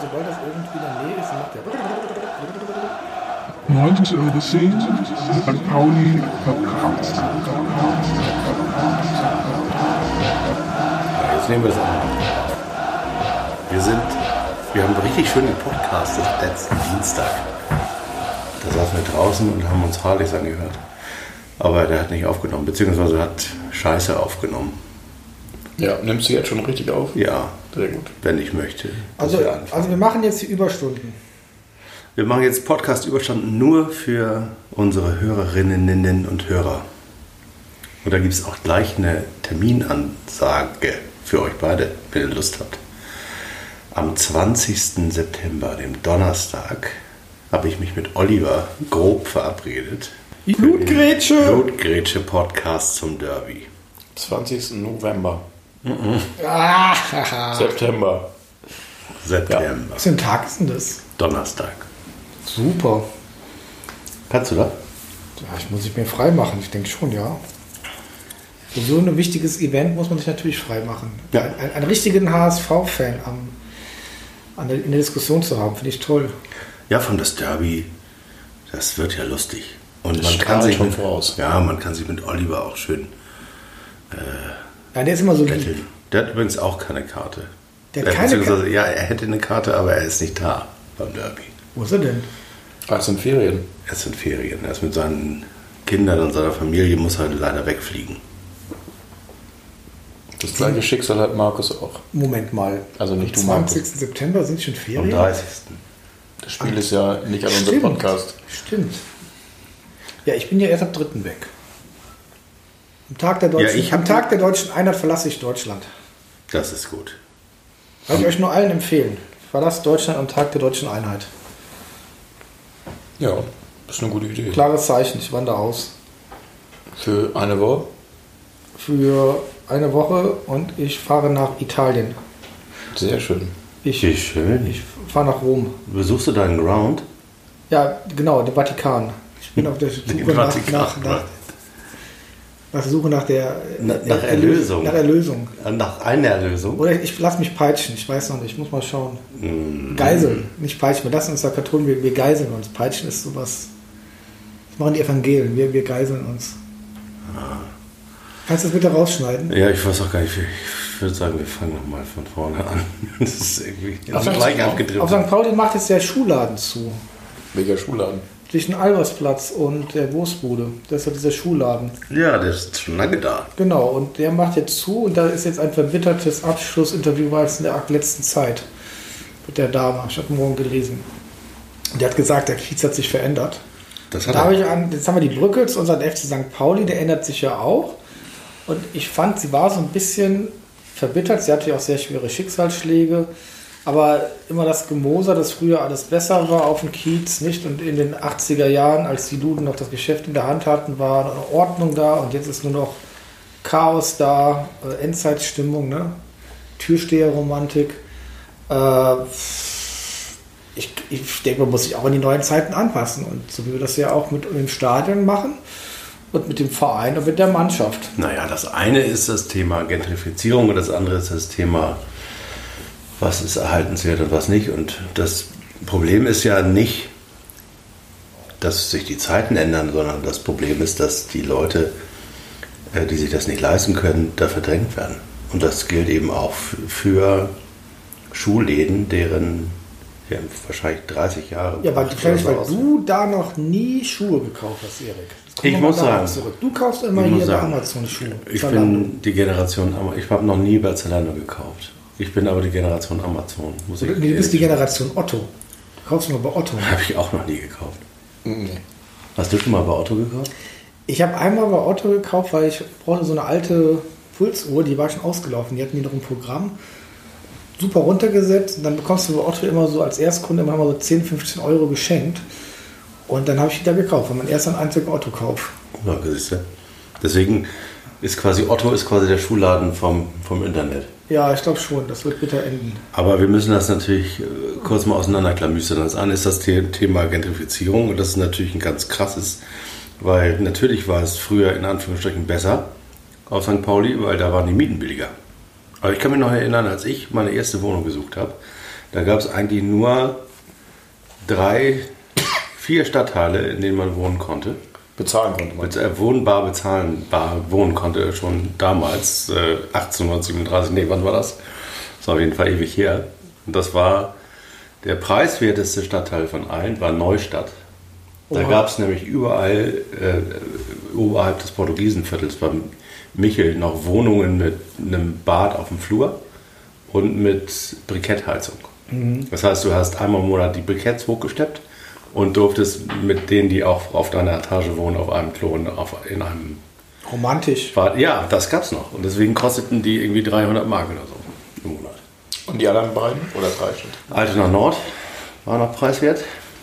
sobald das irgendwie in der Nähe ist, macht der... 90 Euro Scene, St. Pauli Podcast. Jetzt nehmen wir es an. Wir haben richtig schön gepodcastet letzten Dienstag. Da saßen wir draußen und haben uns Harleys angehört. Aber der hat nicht aufgenommen, beziehungsweise hat Scheiße aufgenommen. Ja, nimmst du jetzt schon richtig auf? Ja, sehr gut. Wenn ich möchte. Also wir machen jetzt die Überstunden. Wir machen jetzt Podcast-Überstunden nur für unsere Hörerinnen und Hörer. Und da gibt es auch gleich eine Terminansage für euch beide, wenn ihr Lust habt. Am 20. September, dem Donnerstag, habe ich mich mit Oliver grob verabredet. Blutgrätsche Podcast zum Derby. 20. November. September. Ja. Was für ein Tag ist denn das? Donnerstag. Super. Kannst du das? Ja, ich muss mich mir frei machen, ich denke schon, ja. Für so ein wichtiges Event muss man sich natürlich frei machen. Ja. Einen richtigen HSV-Fan in der Diskussion zu haben, finde ich toll. Ja, von das Derby, das wird ja lustig. Und das man kann sich voraus. Ja, man kann sich mit Oliver auch schön ja, der ist immer so betteln. lieb. Der hat übrigens auch keine Karte. Der hat keine Karte? Ja, er hätte eine Karte, aber er ist nicht da beim Derby. Wo ist er denn? Er ist in Ferien. Er ist in Ferien. Er ist mit seinen Kindern und seiner Familie, muss halt leider wegfliegen. Das gleiche Schicksal hat Markus auch. Moment mal. Also nicht am du, Markus. 20. September sind schon Ferien? Am 30. Das Spiel ist ja nicht an unserem Podcast. Stimmt. Ja, ich bin ja erst ab 3. weg. Am Tag der deutschen Einheit verlasse ich Deutschland. Das ist gut. Kann ich euch nur allen empfehlen. Verlasst Deutschland am Tag der deutschen Einheit. Ja, das ist eine gute Idee. Klares Zeichen, ich wandere aus. Für eine Woche? Für eine Woche und ich fahre nach Italien. Sehr schön. Wie schön. Ich fahre nach Rom. Besuchst du deinen Ground? Ja, genau, den Vatikan. Ich bin auf der Suche nach der Erlösung. Nach Erlösung. Nach einer Erlösung? Oder ich lasse mich peitschen, ich weiß noch nicht, ich muss mal schauen. Geiseln, nicht peitschen. Wir lassen uns da Katholen, wir geiseln uns. Peitschen ist sowas, das machen die Evangelien, wir geiseln uns. Kannst du das bitte rausschneiden? Ja, ich weiß auch gar nicht, ich würde sagen, wir fangen nochmal von vorne an. Das ist irgendwie gleich abgedriftet. Auf St. Pauli macht jetzt der Schuhladen zu. Welcher Schuhladen? Zwischen Albersplatz und der Wurstbude. Das ist ja dieser Schuhladen. Ja, der ist schon lange da. Genau, und der macht jetzt zu und da ist jetzt ein verbittertes Abschlussinterview, war es in der letzten Zeit mit der Dame. Ich habe morgen gelesen. Und der hat gesagt, der Kiez hat sich verändert. Das hat da jetzt haben wir die Brücke zu unserem FC St. Pauli, der ändert sich ja auch. Und ich fand, sie war so ein bisschen verbittert. Sie hatte ja auch sehr schwere Schicksalsschläge. Aber immer das Gemoser, dass früher alles besser war auf dem Kiez, nicht? Und in den 80er Jahren, als die Luden noch das Geschäft in der Hand hatten, war eine Ordnung da und jetzt ist nur noch Chaos da, Endzeitstimmung, ne? Türsteherromantik. Ich denke, man muss sich auch an die neuen Zeiten anpassen. Und so wie wir das ja auch mit dem Stadion machen und mit dem Verein und mit der Mannschaft. Naja, das eine ist das Thema Gentrifizierung und das andere ist das Thema, was ist erhaltenswert und was nicht. Und das Problem ist ja nicht, dass sich die Zeiten ändern, sondern das Problem ist, dass die Leute, die sich das nicht leisten können, da verdrängt werden. Und das gilt eben auch für Schulläden, deren wahrscheinlich 30 Jahre... Ja, weil du da noch nie Schuhe gekauft hast, Erik. Ich muss sagen, du kaufst immer hier bei Amazon Schuhe. Ich bin die Generation, ich habe noch nie bei Zalando gekauft. Ich bin aber die Generation Amazon. Du bist die Generation Otto. Du kaufst nur bei Otto. Habe ich auch noch nie gekauft. Nee. Hast du schon mal bei Otto gekauft? Ich habe einmal bei Otto gekauft, weil ich brauchte so eine alte Pulsuhr, die war schon ausgelaufen. Die hatten die noch im Programm. Super runtergesetzt. Und dann bekommst du bei Otto immer so als Erstkunde immer so 10, 15 Euro geschenkt. Und dann habe ich die da gekauft, weil mein erster und einziger Otto-Kauf. Ja, siehst du. Deswegen ist Otto der Schuhladen vom Internet. Ja, ich glaube schon, das wird bitter enden. Aber wir müssen das natürlich kurz mal auseinanderklamüstern. Das eine ist das Thema Gentrifizierung und das ist natürlich ein ganz krasses, weil natürlich war es früher in Anführungsstrichen besser auf St. Pauli, weil da waren die Mieten billiger. Aber ich kann mich noch erinnern, als ich meine erste Wohnung gesucht habe, Da gab es eigentlich nur 4 Stadtteile, in denen man wohnen konnte. Bezahlen konnte man. Bezahlbar wohnen konnte schon damals, 1837, nee, wann war das? Das war auf jeden Fall ewig her. Und das war der preiswerteste Stadtteil von allen, war Neustadt. Da gab es nämlich überall, oberhalb des Portugiesenviertels bei Michel, noch Wohnungen mit einem Bad auf dem Flur und mit Brikettheizung. Das heißt, du hast einmal im Monat die Briketts hochgesteppt und durftest mit denen, die auch auf deiner Etage wohnen, auf einem Klo in einem Romantisch. Bad. Ja, das gab's noch. Und deswegen kosteten die irgendwie 300 Mark oder so im Monat. Und die anderen beiden? Oder 3 schon? Altona Nord war noch preiswert.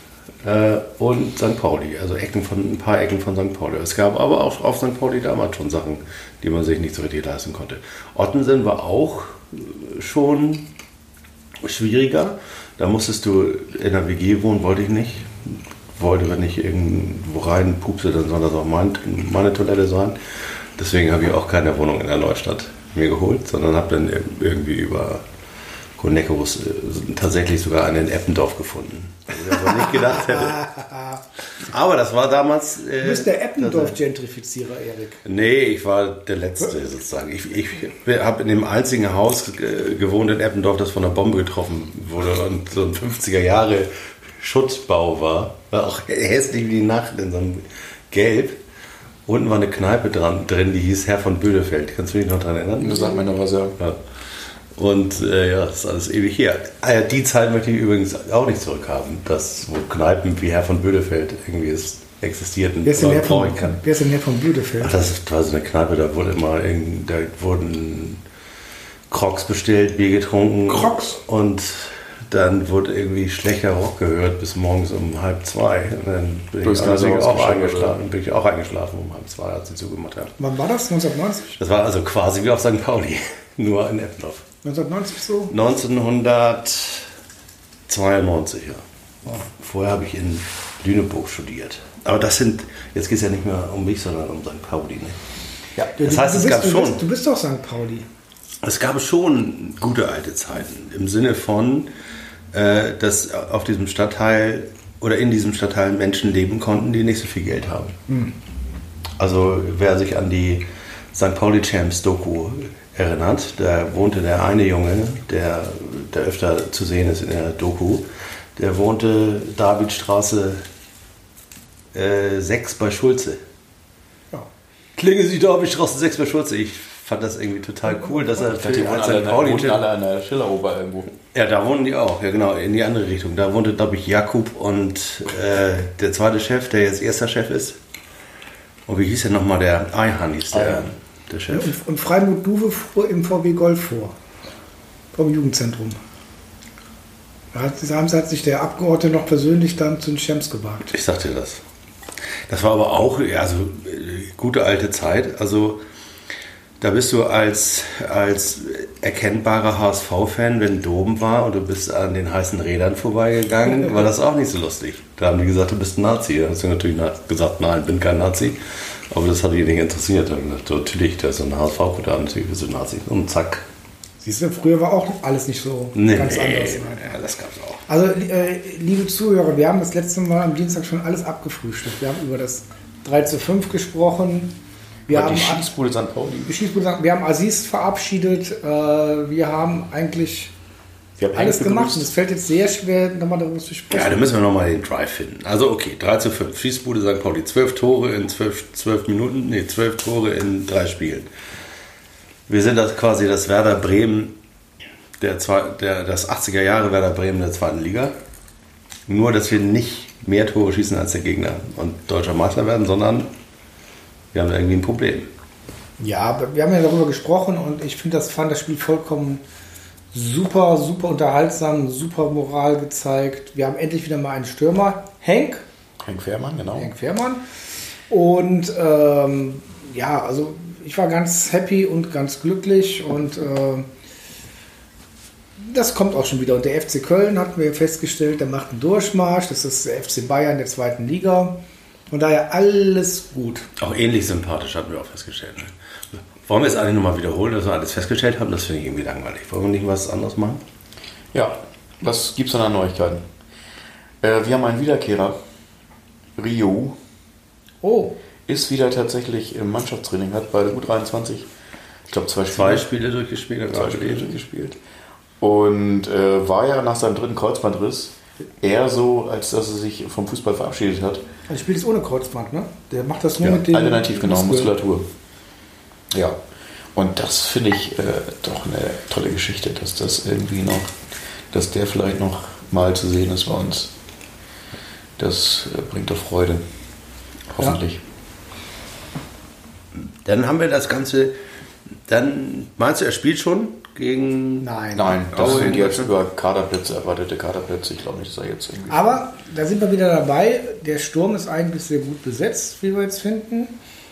Und St. Pauli, also ein paar Ecken von St. Pauli. Es gab aber auch auf St. Pauli damals schon Sachen, die man sich nicht so richtig leisten konnte. Ottensen war auch schon schwieriger. Da musstest du in der WG wohnen, wollte ich nicht. Wollte, wenn ich irgendwo rein pupse, dann soll das auch meine Toilette sein. Deswegen habe ich auch keine Wohnung in der Neustadt mir geholt, sondern habe dann irgendwie über Konecos tatsächlich sogar einen in Eppendorf gefunden. Was ich also nicht gedacht hätte. Aber das war damals... Du bist der Eppendorf-Gentrifizierer, Erik. Nee, ich war der Letzte sozusagen. Ich habe in dem einzigen Haus gewohnt in Eppendorf, das von einer Bombe getroffen wurde und so ein 50er Jahre Schutzbau war. War auch hässlich wie die Nacht in so einem Gelb. Unten war eine Kneipe drin, die hieß Herr von Bödefeld. Kannst du dich noch daran erinnern? Das sagt mir noch was, ja. Und ja, das ist alles ewig her. Die Zeit möchte ich übrigens auch nicht zurückhaben, dass wo Kneipen wie Herr von Bödefeld irgendwie existierten. Wer ist denn Herr von Bödefeld? Ach, das war so eine Kneipe, da wurden Crocs bestellt, Bier getrunken. Crocs? Und dann wurde irgendwie schlechter Rock gehört bis morgens um 1:30. Und dann bin ich auch eingeschlafen um 1:30, als sie zugemacht haben. Wann war das? 1990? Das war also quasi wie auf St. Pauli, nur in Eppendorf. 1990 so? 1992, ja. Vorher habe ich in Lüneburg studiert. Aber jetzt geht es ja nicht mehr um mich, sondern um St. Pauli. Ne? Ja, das heißt, du bist doch St. Pauli. Es gab schon gute alte Zeiten. Im Sinne von, dass auf diesem Stadtteil oder in diesem Stadtteil Menschen leben konnten, die nicht so viel Geld haben. Also wer sich an die St. Pauli Champs Doku erinnert, da wohnte der eine Junge, der öfter zu sehen ist in der Doku, der wohnte Davidstraße 6 bei Schulze. Ja. Klingel Sie Davidstraße 6 bei Schulze. Ich fand das irgendwie total cool, dass er für die St. Pauli alle an der Schilleroper irgendwo. Ja, da wohnen die auch, ja genau, in die andere Richtung. Da wohnte, glaube ich, Jakub und der zweite Chef, der jetzt erster Chef ist. Und wie hieß der nochmal? Der Eihan hieß der Chef. Und Freimut Duwe fuhr im VW Golf vor. Vom Jugendzentrum. Da hat sich der Abgeordnete noch persönlich dann zu den Champs gewagt. Ich sagte das. Das war aber auch, ja, also gute alte Zeit. Also da bist du als erkennbarer HSV-Fan, wenn Doben war und du bist an den heißen Rädern vorbeigegangen, war das auch nicht so lustig. Da haben die gesagt, du bist ein Nazi. Da hast du natürlich gesagt, nein, bin kein Nazi. Aber das hat die nicht interessiert. Da habe ich gesagt, natürlich, da ist so ein HSV-Kutter, natürlich bist du ein Nazi. Und zack. Siehst du, früher war auch alles nicht so ganz anders. Ja, das gab es auch. Also, liebe Zuhörer, wir haben das letzte Mal am Dienstag schon alles abgefrühstückt. Wir haben über das 3:5 gesprochen. Wir haben die Schießbude St. Pauli. Wir haben Aziz verabschiedet. Wir haben eigentlich alles gemacht. Und es fällt jetzt sehr schwer, nochmal darüber zu sprechen. Ja, da müssen wir nochmal den Drive finden. Also okay, 3:5. Schießbude St. Pauli. 12 Tore in 12 Minuten. Nee, 12 Tore in 3 Spielen. Wir sind quasi das Werder Bremen, das 80er Jahre Werder Bremen der 2. Liga. Nur, dass wir nicht mehr Tore schießen als der Gegner und deutscher Meister werden, sondern wir haben da irgendwie ein Problem. Ja, wir haben ja darüber gesprochen und ich fand das Spiel vollkommen super, super unterhaltsam, super Moral gezeigt. Wir haben endlich wieder mal einen Stürmer, Henk Fährmann, genau. Henk Fährmann. Und ja, also ich war ganz happy und ganz glücklich und das kommt auch schon wieder. Und der FC Köln, hatten wir festgestellt, der macht einen Durchmarsch. Das ist der FC Bayern der 2. Liga. Von daher alles gut. Auch ähnlich sympathisch hatten wir auch festgestellt. Ne? Wollen wir jetzt eigentlich nochmal wiederholen, dass wir alles festgestellt haben? Das finde ich irgendwie langweilig. Wollen wir nicht was anderes machen? Ja, Was gibt's denn an Neuigkeiten? Wir haben einen Wiederkehrer. Rio Oh, ist wieder tatsächlich im Mannschaftstraining, hat bei der U23, ich glaube, Zwei Spiele durchgespielt. durchgespielt. Und war ja nach seinem 3. Kreuzbandriss eher so, als dass er sich vom Fußball verabschiedet hat. er spielt es ohne Kreuzband, ne? Der macht das nur Ja, mit dem alternativ, genau, Muskeln. Muskulatur. Ja, und das finde ich doch eine tolle Geschichte, dass das irgendwie noch, dass der vielleicht noch mal zu sehen ist bei uns. Das bringt doch Freude. Hoffentlich. Dann haben wir das Ganze. Dann meinst du, er spielt schon gegen. Nein. Nein, das Oh, sind ja. jetzt über Kaderplätze, erwartete Kaderplätze. Ich glaube nicht, dass er jetzt irgendwie... Aber da sind wir wieder dabei. Der Sturm ist eigentlich sehr gut besetzt, wie wir jetzt finden.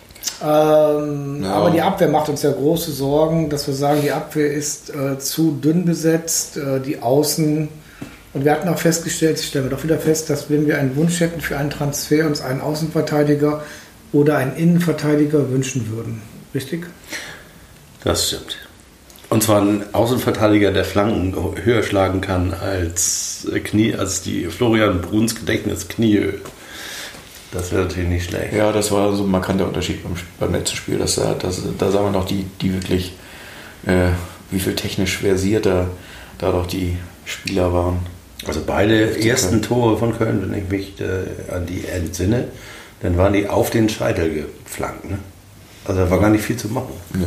Aber die Abwehr macht uns ja große Sorgen, dass wir sagen, die Abwehr ist zu dünn besetzt, die Außen. Und wir hatten auch festgestellt, ich stelle mir doch wieder fest, dass wenn wir einen Wunsch hätten für einen Transfer, uns einen Außenverteidiger oder einen Innenverteidiger wünschen würden. Richtig? Das stimmt. Und zwar ein Außenverteidiger, der Flanken höher schlagen kann als die Florian Bruns Gedächtnisknie. Das wäre natürlich nicht schlecht. Ja, das war so ein markanter Unterschied beim letzten Spiel. Da sah man doch die wirklich, wie viel technisch versierter da doch die Spieler waren. Also beide ersten Tore von Köln, wenn ich mich an die entsinne, dann waren die auf den Scheitel geflankt. Ne? Also da war gar nicht viel zu machen. Nö.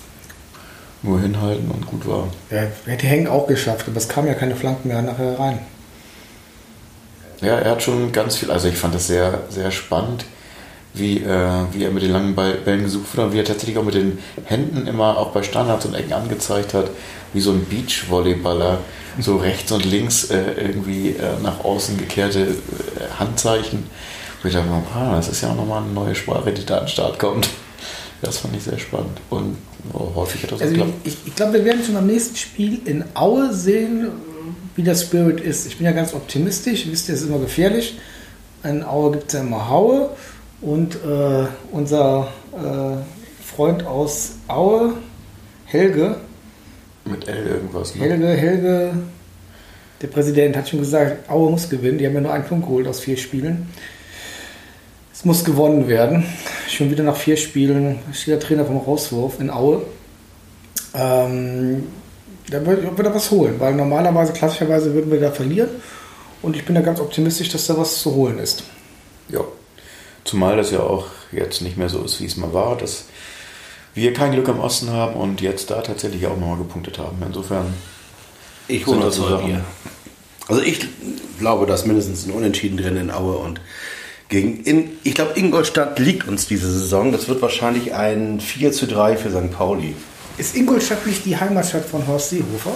Nur hinhalten und gut war. Ja, hätte Henk auch geschafft, aber es kamen ja keine Flanken mehr nachher rein. Ja, er hat schon ganz viel, also ich fand das sehr, sehr spannend, wie er mit den langen Bällen gesucht wird und wie er tatsächlich auch mit den Händen immer auch bei Standards und Ecken angezeigt hat, wie so ein Beachvolleyballer, so rechts und links irgendwie nach außen gekehrte Handzeichen. Und ich dachte, das ist ja auch nochmal eine neue Sprache, die da an den Start kommt. Das fand ich sehr spannend und häufig hat das auch Also geklappt. ich glaube, wir werden schon am nächsten Spiel in Aue sehen, wie der Spirit ist. Ich bin ja ganz optimistisch, wisst ihr, es ist immer gefährlich. In Aue gibt es ja immer Haue und unser Freund aus Aue, Helge, Mit L irgendwas, ne? Helge, der Präsident hat schon gesagt, Aue muss gewinnen. Die haben ja nur einen Punkt geholt aus 4 Spielen. Es muss gewonnen werden. Schon wieder nach 4 Spielen steht der Trainer vom Rauswurf in Aue. Da wird er was holen, weil normalerweise, klassischerweise würden wir da verlieren. Und ich bin da ganz optimistisch, dass da was zu holen ist. Ja. Zumal das ja auch jetzt nicht mehr so ist, wie es mal war, dass wir kein Glück im Osten haben und jetzt da tatsächlich auch nochmal gepunktet haben. Insofern Ich sind hole das so das Sachen. Bier. Also ich glaube, dass mindestens ein Unentschieden drin in Aue und ich glaube, Ingolstadt liegt uns diese Saison. Das wird wahrscheinlich ein 4:3 für St. Pauli. Ist Ingolstadt nicht die Heimatstadt von Horst Seehofer?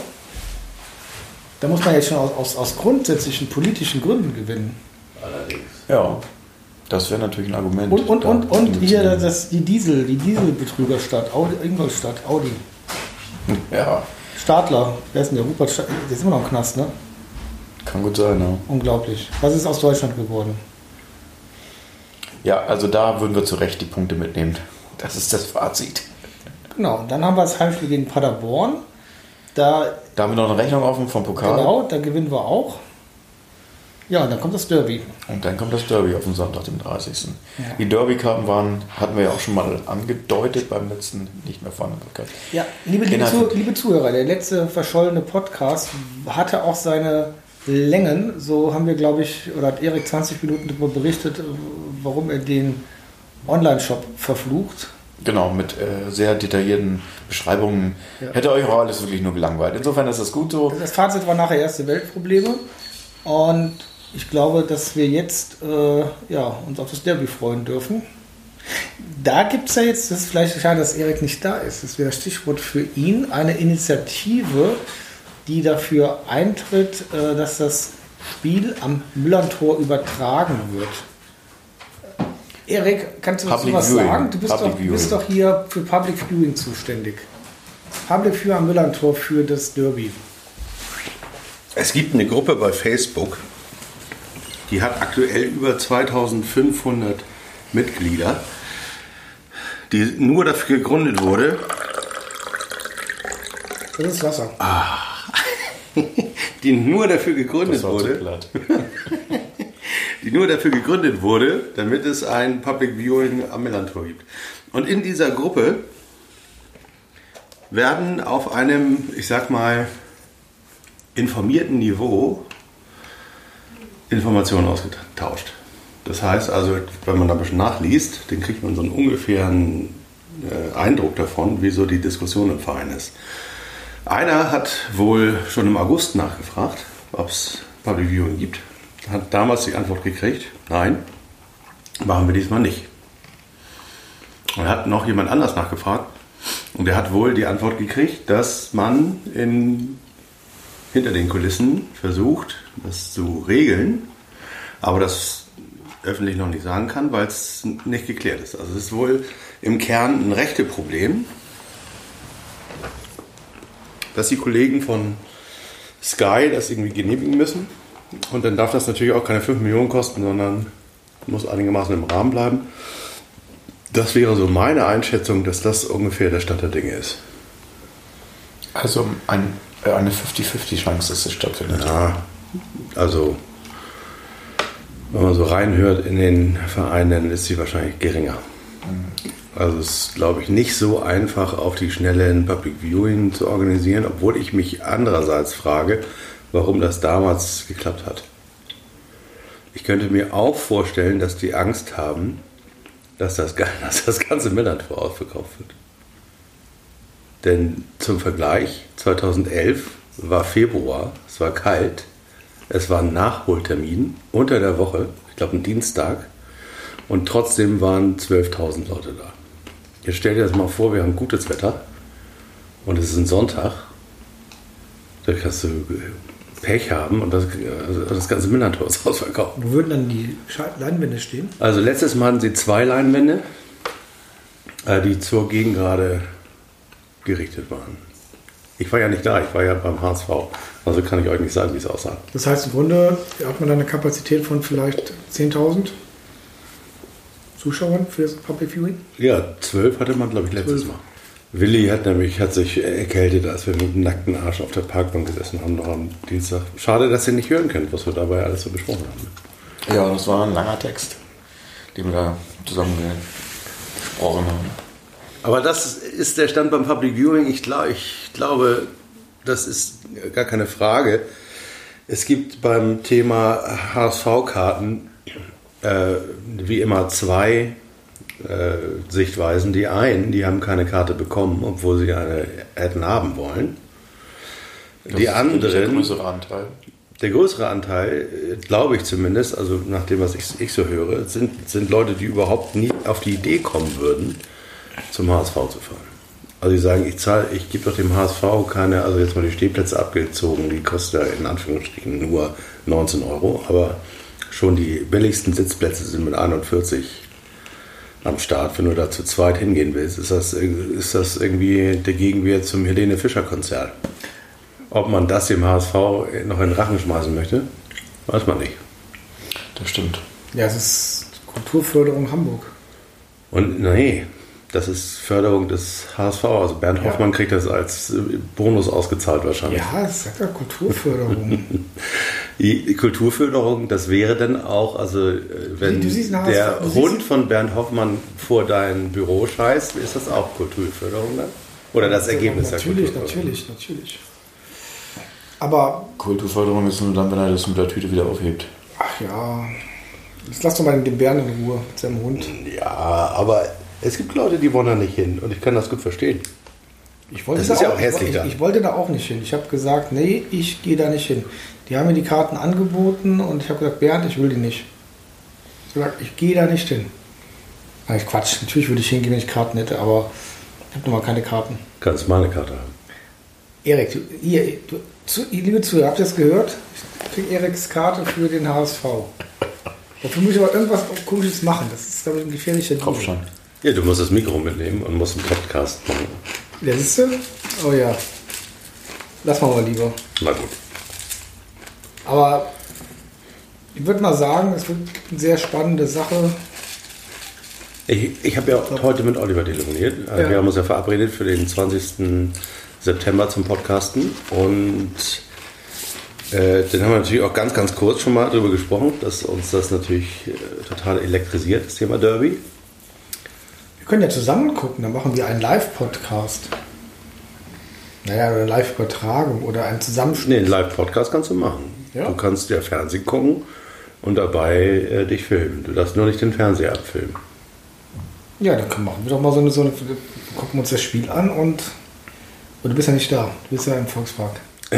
Da muss man jetzt schon aus grundsätzlichen politischen Gründen gewinnen. Allerdings. Ja, das wäre natürlich ein Argument. Und hier die Dieselbetrügerstadt, Ingolstadt, Audi. Ja, Stadler, wer ist denn der? Rupert Stadler, der ist immer noch im Knast, ne? kann gut sein, ja. Unglaublich. Was ist aus Deutschland geworden? Ja, also da würden wir zu Recht die Punkte mitnehmen. Das ist das Fazit. Genau, und dann haben wir das Heimspiel gegen Paderborn. Da Da haben wir noch eine Rechnung offen vom Pokal. Genau, da gewinnen wir auch. Ja, und dann kommt das Derby. Und dann kommt das Derby auf den Sonntag, den 30. Ja. Die Derby-Karten hatten wir ja auch schon mal angedeutet beim letzten nicht mehr vorhandenen Podcast. Ja, liebe Zuhörer, der letzte verschollene Podcast hatte auch seine Längen. So haben wir, glaube ich, oder hat Erik 20 Minuten darüber berichtet, warum er den Online-Shop verflucht. Genau, mit sehr detaillierten Beschreibungen. Ja. Hätte euch auch alles wirklich nur gelangweilt. Insofern ist das gut so. Das Fazit war nachher erste Weltprobleme. Und ich glaube, dass wir jetzt uns auf das Derby freuen dürfen. Da gibt es ja jetzt, das ist vielleicht schade, dass Erik nicht da ist. Das wäre das Stichwort für ihn, eine Initiative, die dafür eintritt, dass das Spiel am Müllerntor übertragen wird. Erik, kannst du dazu Public was Viewing. sagen? Du bist doch hier für Public Viewing zuständig. Public Viewing am Müllerntor für das Derby. Es gibt eine Gruppe bei Facebook, die hat aktuell über 2500 Mitglieder, die nur dafür gegründet wurde, Das ist Wasser. die nur dafür gegründet wurde, damit es ein Public Viewing am Millantor gibt. Und in dieser Gruppe werden auf einem, ich sag mal, informierten Niveau Informationen ausgetauscht. Das heißt also, wenn man da ein bisschen nachliest, dann kriegt man so einen ungefähren Eindruck davon, wie so die Diskussion im Verein ist. Einer hat wohl schon im August nachgefragt, ob es Public Viewing gibt. Hat damals die Antwort gekriegt, nein, machen wir diesmal nicht. Und hat noch jemand anders nachgefragt und der hat wohl die Antwort gekriegt, dass man hinter den Kulissen versucht, das zu regeln, aber das öffentlich noch nicht sagen kann, weil es nicht geklärt ist. Also es ist wohl im Kern ein Rechteproblem, dass die Kollegen von Sky das irgendwie genehmigen müssen. Und dann darf das natürlich auch keine 5 Millionen kosten, sondern muss einigermaßen im Rahmen bleiben. Das wäre so meine Einschätzung, dass das ungefähr der Stand der Dinge ist. Also eine 50-50 Chance, dass es stattfindet. Ja, also wenn man so reinhört in den Verein, dann ist sie wahrscheinlich geringer. Also es ist, glaube ich, nicht so einfach, auf die Schnelle ein Public Viewing zu organisieren, obwohl ich mich andererseits frage, warum das damals geklappt hat. Ich könnte mir auch vorstellen, dass die Angst haben, dass das ganze Millantor ausverkauft wird. Denn zum Vergleich, 2011 war Februar, es war kalt, es war ein Nachholtermin unter der Woche, ich glaube ein Dienstag, und trotzdem waren 12.000 Leute da. Jetzt stell dir das mal vor, wir haben gutes Wetter und es ist ein Sonntag, da kannst du Pech haben und das ganze Millantor ist ausverkauft. Wo würden dann die Leinwände stehen? Also letztes Mal hatten sie 2 Leinwände, die zur Gegengrade gerichtet waren. Ich war ja nicht da, ich war ja beim HSV. Also kann ich euch nicht sagen, wie es aussah. Das heißt, im Grunde hat man dann eine Kapazität von vielleicht 10.000 Zuschauern für das Public Viewing? Ja, 12 hatte man, glaube ich, letztes Mal. Willi hat sich erkältet, als wir mit dem nackten Arsch auf der Parkbank gesessen haben, noch am Dienstag. Schade, dass ihr nicht hören könnt, was wir dabei alles so besprochen haben. Ja, das war ein langer Text, den wir da zusammen gesprochen haben. Aber das ist der Stand beim Public Viewing. Ich glaube, das ist gar keine Frage. Es gibt beim Thema HSV-Karten wie immer 2 Sichtweisen. Die einen, die haben keine Karte bekommen, obwohl sie eine hätten haben wollen. Die anderen, der größere Anteil, glaube ich zumindest, also nach dem, was ich so höre, sind Leute, die überhaupt nie auf die Idee kommen würden, zum HSV zu fahren. Also die sagen, ich gebe doch dem HSV keine, also jetzt mal die Stehplätze abgezogen, die kosten ja in Anführungsstrichen nur 19 €, aber schon die billigsten Sitzplätze sind mit 41 am Start. Wenn du da zu zweit hingehen willst, ist das irgendwie der Gegenwert zum Helene Fischer Konzert. Ob man das dem HSV noch in den Rachen schmeißen möchte, weiß man nicht. Das stimmt. Ja, es ist Kulturförderung Hamburg. Und nee, das ist Förderung des HSV. Also Bernd Hoffmann kriegt das als Bonus ausgezahlt wahrscheinlich. Ja, es sagt ja Kulturförderung. Die Kulturförderung, das wäre dann auch, also wenn der Hund von Bernd Hoffmann vor dein Büro scheißt, ist das auch Kulturförderung dann? Oder das Ergebnis der Kulturförderung? Natürlich. Aber Kulturförderung ist nur dann, wenn er das mit der Tüte wieder aufhebt. Ach ja, jetzt lass doch mal den Bären in Ruhe mit seinem Hund. Ja, aber es gibt Leute, die wollen da nicht hin und ich kann das gut verstehen. Ich wollte da auch nicht hin. Ich habe gesagt, nee, ich gehe da nicht hin. Die haben mir die Karten angeboten und ich habe gesagt, Bernd, ich will die nicht. Ich habe gesagt, ich gehe da nicht hin. Nein, Quatsch, natürlich würde ich hingehen, wenn ich Karten hätte, aber ich habe nun mal keine Karten. Kannst mal eine Karte haben. Erik, liebe Zuhörer, habt ihr das gehört? Ich kriege Eriks Karte für den HSV. Dafür muss ich aber irgendwas Komisches machen. Das ist, glaube ich, ein gefährlicher Kopf schon. Ja, du musst das Mikro mitnehmen und musst einen Podcast machen. Ja, siehst du? Oh ja. Lass mal lieber. Na gut. Aber ich würde mal sagen, es wird eine sehr spannende Sache. Ich habe ja heute mit Oliver telefoniert. Ja. Wir haben uns ja verabredet für den 20. September zum Podcasten. Und Dann haben wir natürlich auch ganz, ganz kurz schon mal darüber gesprochen, dass uns das natürlich total elektrisiert, das Thema Derby. Wir können ja zusammen gucken, dann machen wir einen Live-Podcast. Naja, oder eine Live-Übertragung oder einen Zusammenschnitt. Nee, einen Live-Podcast kannst du machen. Ja. Du kannst ja Fernsehen gucken und dabei dich filmen. Du darfst nur nicht den Fernseher abfilmen. Ja, dann machen wir doch mal gucken uns das Spiel an und du bist ja nicht da, du bist ja im Volkspark.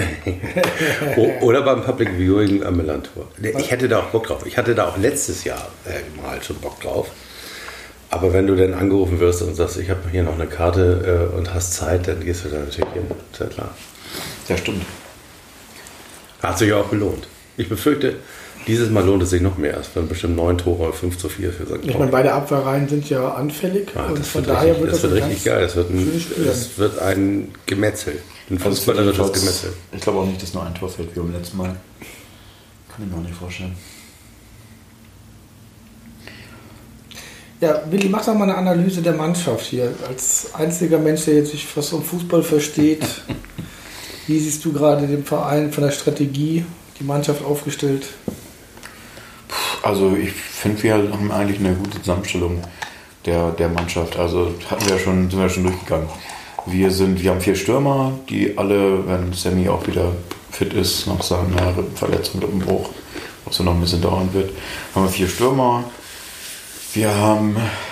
Oder beim Public Viewing am Millantor. Ich hätte da auch Bock drauf. Ich hatte da auch letztes Jahr mal schon Bock drauf. Aber wenn du dann angerufen wirst und sagst, ich habe hier noch eine Karte und hast Zeit, dann gehst du da natürlich hin. Ist ja klar. Ja, stimmt. Hat sich ja auch gelohnt. Ich befürchte, dieses Mal lohnt es sich noch mehr. Es werden bestimmt 9 Tore, 5:4 für St. Pauli. Ich meine, beide Abwehrreihen sind ja anfällig. Ja, und das von wird daher richtig, wird das wird richtig geil. Das Es wird ein Gemetzel. Ein fußballerisches Gemetzel. Ich glaube auch nicht, dass nur ein Tor fällt wie beim letzten Mal. Kann ich mir auch nicht vorstellen. Ja, Willi, mach doch mal eine Analyse der Mannschaft hier. Als einziger Mensch, der jetzt sich was um Fußball versteht. Wie siehst du gerade den Verein von der Strategie, die Mannschaft aufgestellt? Also ich finde, wir haben eigentlich eine gute Zusammenstellung der Mannschaft. Also sind wir schon durchgegangen. Wir haben 4 Stürmer, die alle, wenn Sammy auch wieder fit ist, nach seiner Verletzung, Rippenbruch, was ja noch ein bisschen dauern wird, haben wir 4 Stürmer. Wir haben,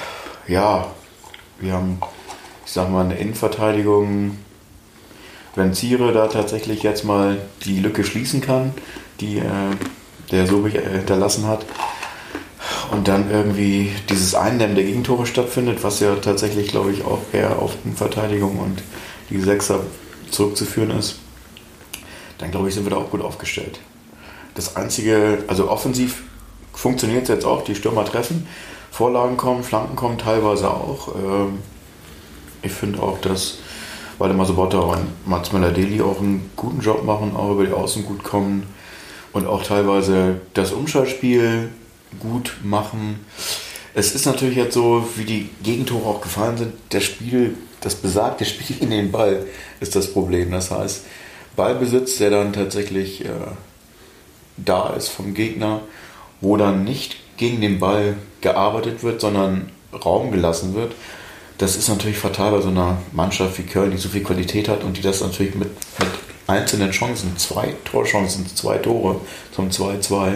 ich sag mal, eine Innenverteidigung, wenn Ziere da tatsächlich jetzt mal die Lücke schließen kann, die der Sobich hinterlassen hat, und dann irgendwie dieses Eindämmen der Gegentore stattfindet, was ja tatsächlich, glaube ich, auch eher auf die Verteidigung und die Sechser zurückzuführen ist, dann glaube ich, sind wir da auch gut aufgestellt. Das Einzige, also offensiv funktioniert es jetzt auch, die Stürmer treffen, Vorlagen kommen, Flanken kommen teilweise auch. Ich finde auch, dass Waldemar Sobotta und Mats Möller-Deli auch einen guten Job machen, auch über die Außen gut kommen und auch teilweise das Umschaltspiel gut machen. Es ist natürlich jetzt so, wie die Gegentore auch gefallen sind, das besagte Spiel in den Ball ist das Problem. Das heißt, Ballbesitz, der dann tatsächlich da ist vom Gegner, wo dann nicht gegen den Ball gearbeitet wird, sondern Raum gelassen wird. Das ist natürlich fatal bei so einer Mannschaft wie Köln, die so viel Qualität hat und die das natürlich mit einzelnen Chancen, 2 Torchancen, 2 Tore zum 2-2,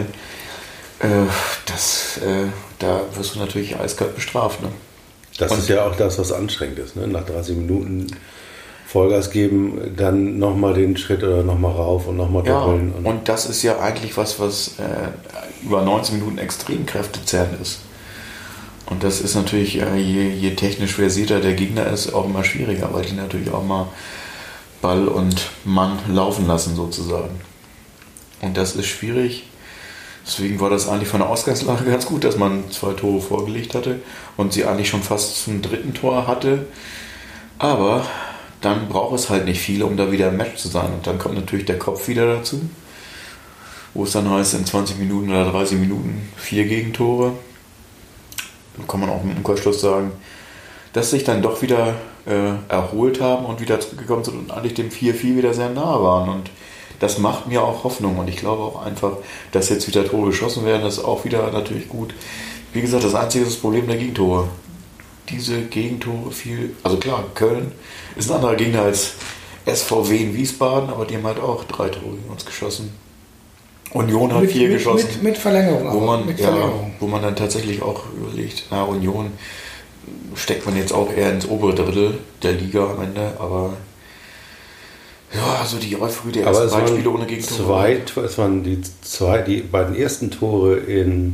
da wirst du natürlich eiskalt bestraft. Ne? Das ist ja auch das, was anstrengend ist. Ne? Nach 30 Minuten Vollgas geben, dann nochmal den Schritt oder nochmal rauf und nochmal doppeln. Ja, und das ist ja eigentlich was über 19 Minuten extrem kräftezehrend ist. Und das ist natürlich, je technisch versierter der Gegner ist, auch immer schwieriger, weil die natürlich auch mal Ball und Mann laufen lassen sozusagen. Und das ist schwierig. Deswegen war das eigentlich von der Ausgangslage ganz gut, dass man 2 Tore vorgelegt hatte und sie eigentlich schon fast zum 3. Tor hatte. Aber dann braucht es halt nicht viel, um da wieder im Match zu sein. Und dann kommt natürlich der Kopf wieder dazu, wo es dann heißt, in 20 Minuten oder 30 Minuten 4 Gegentore. Dann kann man auch mit einem Kurzschluss sagen, dass sich dann doch wieder erholt haben und wieder zurückgekommen sind und eigentlich dem 4-4 wieder sehr nahe waren. Und das macht mir auch Hoffnung. Und ich glaube auch einfach, dass jetzt wieder Tore geschossen werden, das ist auch wieder natürlich gut. Wie gesagt, das einzige ist das Problem der Gegentore. Diese Gegentore also klar, Köln ist ein anderer Gegner als SVW in Wiesbaden, aber die haben halt auch 3 Tore gegen uns geschossen. Union hat 4 geschossen. Mit Verlängerung. Wo man dann tatsächlich auch überlegt, Union steckt man jetzt auch eher ins obere Drittel der Liga am Ende, aber ja, so die Euphorie der ersten 3 Spiele ohne Gegentore. Es waren die beiden ersten Tore in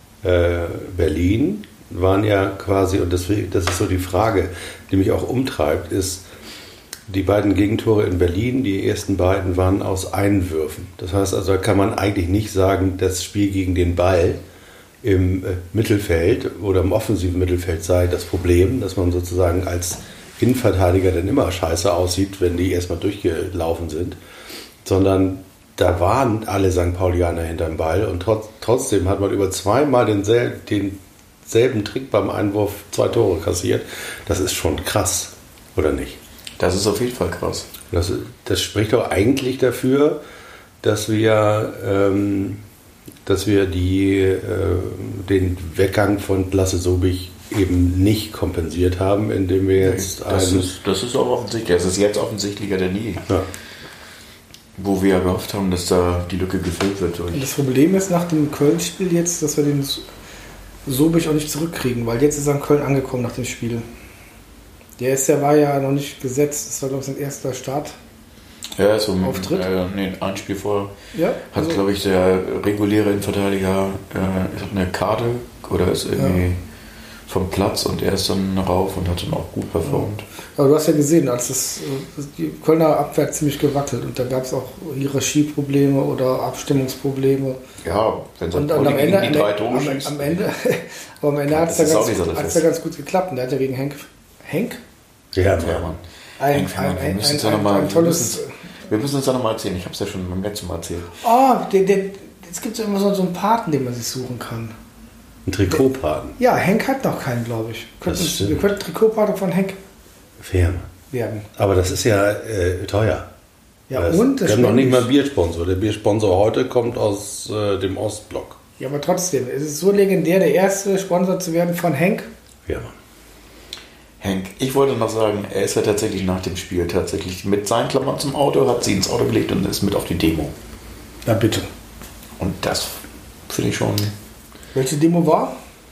Berlin waren ja quasi, und das ist so die Frage, die mich auch umtreibt, ist, die beiden Gegentore in Berlin, die ersten beiden waren aus Einwürfen. Das heißt also, da kann man eigentlich nicht sagen, das Spiel gegen den Ball im Mittelfeld oder im offensiven Mittelfeld sei das Problem, dass man sozusagen als Innenverteidiger dann immer scheiße aussieht, wenn die erstmal durchgelaufen sind, sondern da waren alle St. Paulianer hinterm Ball und trotzdem hat man über 2-mal denselben Trick beim Einwurf 2 Tore kassiert. Das ist schon krass, oder nicht? Das ist auf jeden Fall krass. Das spricht doch eigentlich dafür, dass wir den Weggang von Lasse Sobich eben nicht kompensiert haben, indem wir jetzt das ist auch offensichtlich. Es ist jetzt offensichtlicher denn je. Ja. Wo wir ja gehofft haben, dass da die Lücke gefüllt wird. Und das Problem ist nach dem Köln-Spiel jetzt, dass wir den Sobich auch nicht zurückkriegen, weil jetzt ist er in Köln angekommen nach dem Spiel. War ja noch nicht gesetzt. Das war, glaube ich, sein erster Start. Ja, so Auftritt. Ein Spiel vorher Ja, hat, glaube ich, der reguläre Innenverteidiger eine Karte oder ist irgendwie vom Platz und er ist dann rauf und hat dann auch gut performt. Aber du hast ja gesehen, als die Kölner Abwehr ziemlich gewackelt und da gab es auch Hierarchieprobleme oder Abstimmungsprobleme. Ja, wenn so Und am Ende die 3 Tore schießt. am Ende hat es ja ganz gut geklappt. Und der hat ja gegen Henk Ja, Mann. ein tolles... Wir müssen uns da nochmal erzählen. Ich habe es ja schon beim letzten Mal erzählt. Es gibt ja immer so einen Paten, den man sich suchen kann. ein Trikotpaten. Ja, Henk hat noch keinen, glaube ich. Wir könnten Trikotpate von Henk Fair. werden. Aber das ist ja teuer. Ja, wir und haben noch nicht mal einen Biersponsor. Der Biersponsor heute kommt aus dem Ostblock. Ja, aber trotzdem, es ist so legendär, der erste Sponsor zu werden von Henk. Ja. Henk, ich wollte noch sagen, er ist ja tatsächlich nach dem Spiel mit seinen Klammern zum Auto, hat sie ins Auto gelegt und ist mit auf die Demo. Na bitte. Und das finde ich schon... Welche Demo war?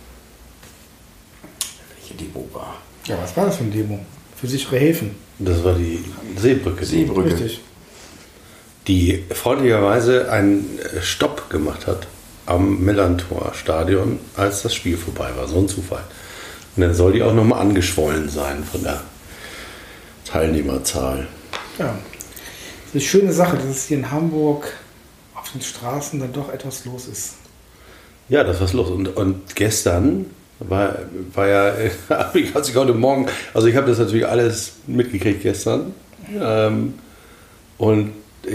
Welche Demo war? Ja, was war das für eine Demo? Für sichere Häfen. Das war die Seebrücke. Richtig. Die freundlicherweise einen Stopp gemacht hat am Millantor-Stadion, als das Spiel vorbei war. So ein Zufall. Und dann soll die auch nochmal angeschwollen sein von der Teilnehmerzahl. Ja. Das ist eine schöne Sache, dass es hier in Hamburg auf den Straßen dann doch etwas los ist. Ja, das war los. Und gestern war ja, als ich heute Morgen, also ich habe das natürlich alles mitgekriegt gestern. Und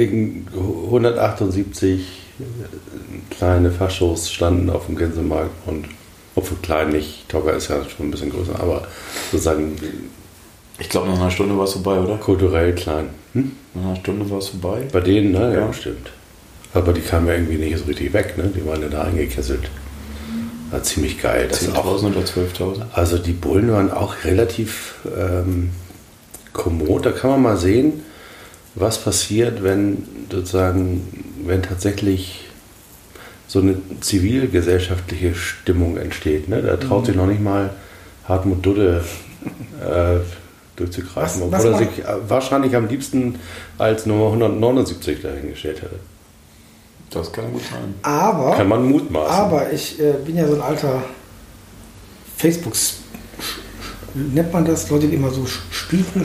178 kleine Faschos standen auf dem Gänsemarkt und obwohl klein nicht, Togger ist ja schon ein bisschen größer, aber sozusagen... Ich glaube, nach einer Stunde war es vorbei, oder? Kulturell klein. Nach einer Stunde war es vorbei. Bei denen, ne? Ja. Ja, stimmt. Aber die kamen ja irgendwie nicht so richtig weg, ne? Die waren ja da eingekesselt. War ziemlich geil. 10.000 oder 12.000? Also die Bullen waren auch relativ kommod. Da kann man mal sehen, was passiert, wenn tatsächlich so eine zivilgesellschaftliche Stimmung entsteht. Ne? Da traut sich noch nicht mal Hartmut Dudde durchzugreifen, obwohl er sich wahrscheinlich am liebsten als Nummer 179 dahingestellt hätte. Das kann gut sein. Aber, kann man mutmaßen. Aber ich bin ja so ein alter Facebook, nennt man das? Leute, die immer so spieken.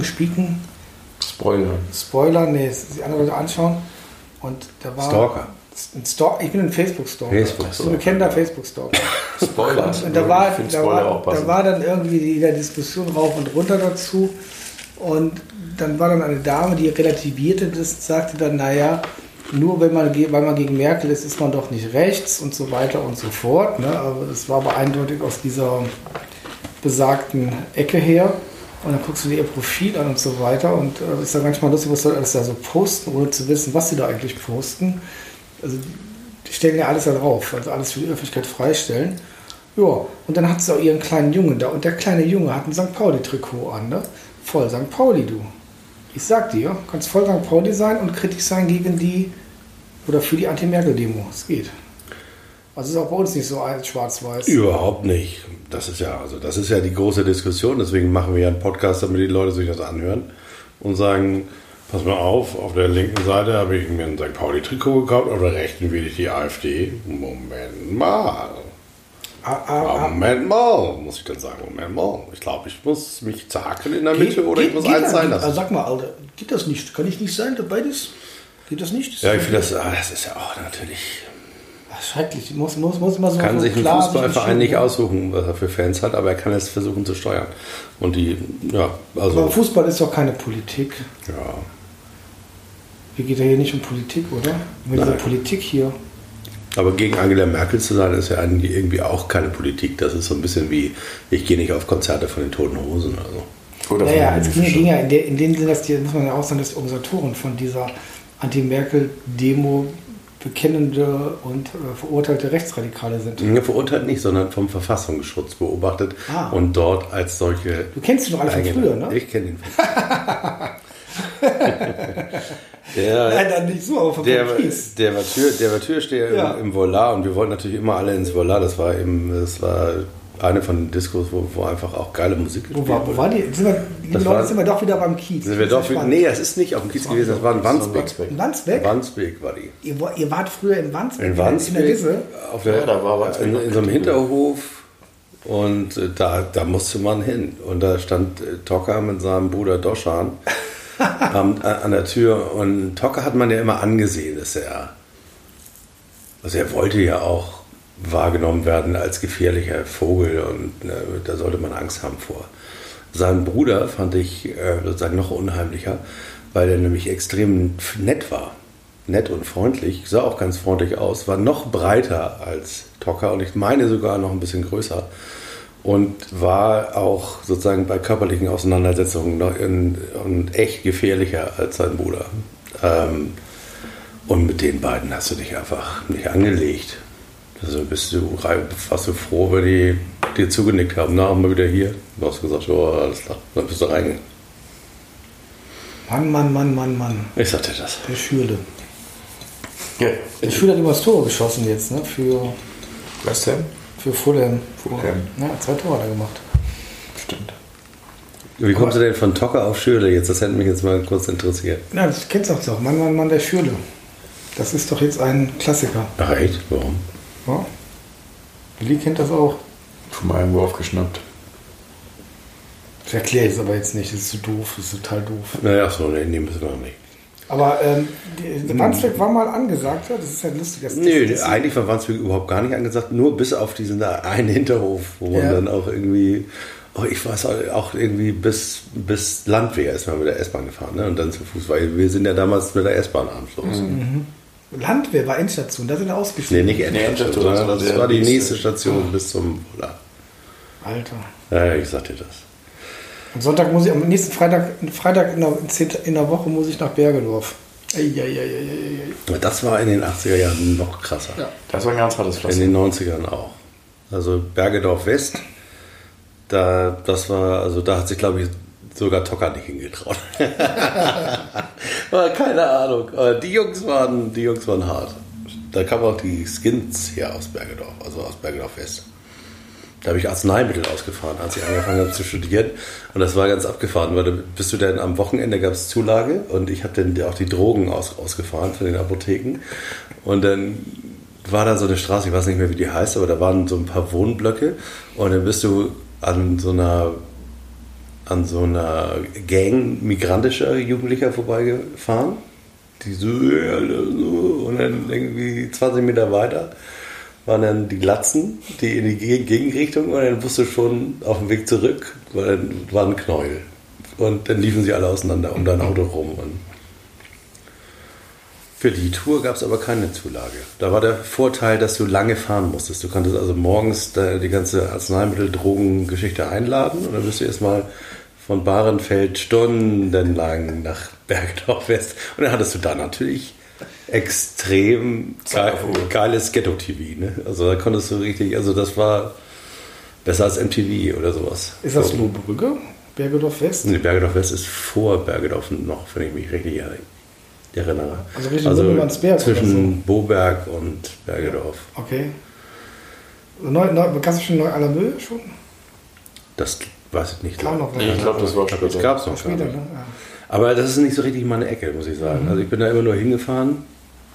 Spoiler, nee, die andere Leute anschauen. Und da war... Stalker. Ich bin ein Facebook-Stalker. Facebook-Stalker. Ich bin bekennender Facebook-Stalker. Spoiler. Und da war dann irgendwie die Diskussion rauf und runter dazu. Und dann war dann eine Dame, die relativierte das, sagte dann, naja, nur weil man gegen Merkel ist, ist man doch nicht rechts und so weiter und so fort. Ne? Aber das war aber eindeutig aus dieser besagten Ecke her. Und dann guckst du dir ihr Profil an und so weiter. Und das ist ja manchmal lustig, was soll alles da so posten, ohne zu wissen, was sie da eigentlich posten. Also die stellen ja alles da drauf, also alles für die Öffentlichkeit freistellen. Ja, und dann hat sie auch ihren kleinen Jungen da. Und der kleine Junge hat ein St. Pauli-Trikot an, ne? Voll St. Pauli, du. Ich sag dir, du kannst voll St. Pauli sein und kritisch sein gegen die oder für die Anti-Merkel-Demo. Es geht. Also ist auch bei uns nicht so schwarz-weiß. Überhaupt nicht. Das ist ja die große Diskussion. Deswegen machen wir ja einen Podcast, damit die Leute sich das anhören und sagen, pass mal auf der linken Seite habe ich mir ein St. Pauli-Trikot gekauft, auf der rechten wähle ich die AfD. Moment mal, muss ich dann sagen. Moment mal. Ich glaube, ich muss mich zakeln in der Mitte oder ich muss eins sein lassen. Also sag mal, Alter, geht das nicht? Kann ich nicht sein, beides? Geht das nicht? Ja, ich finde das ist ja auch natürlich... Schrecklich, muss immer so. Kann sich ein klar Fußballverein nicht aussuchen, was er für Fans hat, aber er kann es versuchen zu steuern. Und aber Fußball ist doch keine Politik. Ja. Hier geht ja hier nicht um Politik, oder? Mit dieser Politik hier. Aber gegen Angela Merkel zu sein, ist ja eigentlich irgendwie auch keine Politik. Das ist so ein bisschen wie, ich gehe nicht auf Konzerte von den Toten Hosen oder so. Naja, es ging ja in dem Sinne, muss man ja auch sagen, dass die Organisatoren von dieser Anti-Merkel-Demo bekennende und verurteilte Rechtsradikale sind. Ja, verurteilt nicht, sondern vom Verfassungsschutz beobachtet und dort als solche... Du kennst ihn doch alle von früher, ne? Ich kenne ihn von früher. Nein, dann nicht so, aber von Kies. Der war Türsteher im Volar und wir wollten natürlich immer alle ins Volar. Das war eine von den Diskos, wo einfach auch geile Musik gespielt wurde. Wo war die? Sind wir doch wieder beim Kiez. Nee, es ist nicht auf dem Kiez gewesen, das war in Wandsbek. In Wandsbek? Wandsbek war die. Ihr wart früher in Wandsbek? In Wandsbek, in der Wisse? Da war Wandsbek in so einem Hinterhof und da musste man hin. Und da stand Tokka mit seinem Bruder Doschan an der Tür. Und Tokka hat man ja immer angesehen, dass er wollte ja auch wahrgenommen werden als gefährlicher Vogel und da sollte man Angst haben vor. Seinen Bruder fand ich sozusagen noch unheimlicher, weil er nämlich extrem nett war. Nett und freundlich, sah auch ganz freundlich aus, war noch breiter als Tokka und ich meine sogar noch ein bisschen größer und war auch sozusagen bei körperlichen Auseinandersetzungen noch und echt gefährlicher als sein Bruder. Und mit den beiden hast du dich einfach nicht angelegt. Also warst du froh, wenn die dir zugenickt haben, na, haben wir wieder hier. Du hast gesagt, oh, alles klar, dann bist du reingegangen. Mann. Ich sagte das. Der Schürle. Ja. Der Schürle hat immer das Tor geschossen jetzt, ne? Für West Ham? Für Fulham. Fulham. Ja, 2 Tore hat er gemacht. Stimmt. Wie kommst du denn von Tokka auf Schürle jetzt? Das hätte mich jetzt mal kurz interessiert. Ja, das kennst du doch. Mann, der Schürle. Das ist doch jetzt ein Klassiker. Ach echt? Warum? Ja. Willi kennt das auch. Schon mal irgendwo aufgeschnappt. Das erkläre ich es aber jetzt nicht. Das ist so doof. Das ist total doof. Naja, so, nee, müssen wir noch nicht. Aber Wandsbek war mal angesagt. Das ist ja lustig. Eigentlich war Wandsbek überhaupt gar nicht angesagt. Nur bis auf diesen einen Hinterhof, wo man dann auch irgendwie... Oh, ich weiß auch irgendwie bis Landwehr ist man mit der S-Bahn gefahren, ne? Und dann zu Fuß, weil wir sind ja damals mit der S-Bahn abends los. Mhm. Landwehr war Endstation, da sind wir ausgestiegen. Nee, nicht Endstation, sondern das war die nächste Station bis zum Volar. Alter. Ja, ich sag dir das. Am Sonntag muss ich, am nächsten Freitag in der Woche muss ich nach Bergedorf. Das war in den 80er Jahren noch krasser. Ja. Das war ein ganz hartes Pflaster. In den 90ern auch. Also Bergedorf West, da hat sich, glaube ich, sogar Tokka nicht hingetraut. Keine Ahnung. Die Jungs waren hart. Da kamen auch die Skins her aus Bergedorf, also aus Bergedorf West. Da habe ich Arzneimittel ausgefahren, als ich angefangen habe zu studieren. Und das war ganz abgefahren, weil bist du dann am Wochenende gab es Zulage und ich habe dann auch die Drogen ausgefahren von den Apotheken. Und dann war da so eine Straße, ich weiß nicht mehr, wie die heißt, aber da waren so ein paar Wohnblöcke und dann bist du an so einer Gang migrantischer Jugendlicher vorbeigefahren. Die so, und dann irgendwie 20 Meter weiter waren dann die Glatzen, die in die Gegenrichtung, und dann wusstest du schon auf dem Weg zurück, weil dann war ein Knäuel. Und dann liefen sie alle auseinander um dein Auto rum. Und für die Tour gab es aber keine Zulage. Da war der Vorteil, dass du lange fahren musstest. Du konntest also morgens die ganze Arzneimittel-Drogen-Geschichte einladen und dann bist du erstmal von Bahrenfeld stundenlang nach Bergedorf West. Und dann hattest du da natürlich extrem geiles Ghetto-TV. Ne? Also da konntest du richtig, also das war besser als MTV oder sowas. Ist das Lohbrügge? Bergedorf West? Nee, Bergedorf West ist vor Bergedorf noch, wenn ich mich richtig erinnere. Also Richtung Wimmermannsberg zwischen so. Boberg und Bergedorf. Okay. Kannst du schon Neu-Alamö schon? Das weiß ich nicht. Kam noch ich glaube, das war später. Das gab es noch später, ne? Ja. Aber das ist nicht so richtig meine Ecke, muss ich sagen. Also ich bin da immer nur hingefahren.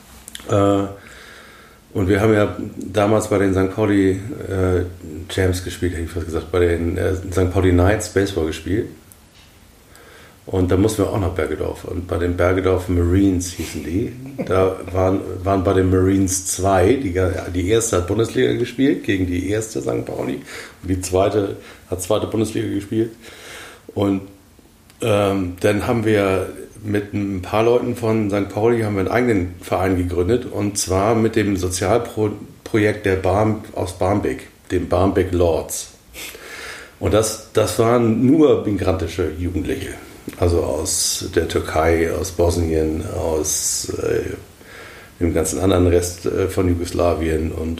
Und wir haben ja damals bei den St. Pauli Jams gespielt, hätte ich fast gesagt, bei den St. Pauli Knights Baseball gespielt. Und da mussten wir auch nach Bergedorf. Und bei den Bergedorf Marines hießen die. Da waren bei den Marines 2, die erste hat Bundesliga gespielt, gegen die erste St. Pauli. Und die zweite hat zweite Bundesliga gespielt. Und dann haben wir mit ein paar Leuten von St. Pauli haben wir einen eigenen Verein gegründet. Und zwar mit dem Sozialprojekt aus Barmbek, dem Barmbek Lords. Und das waren nur migrantische Jugendliche. Also aus der Türkei, aus Bosnien, aus dem ganzen anderen Rest von Jugoslawien und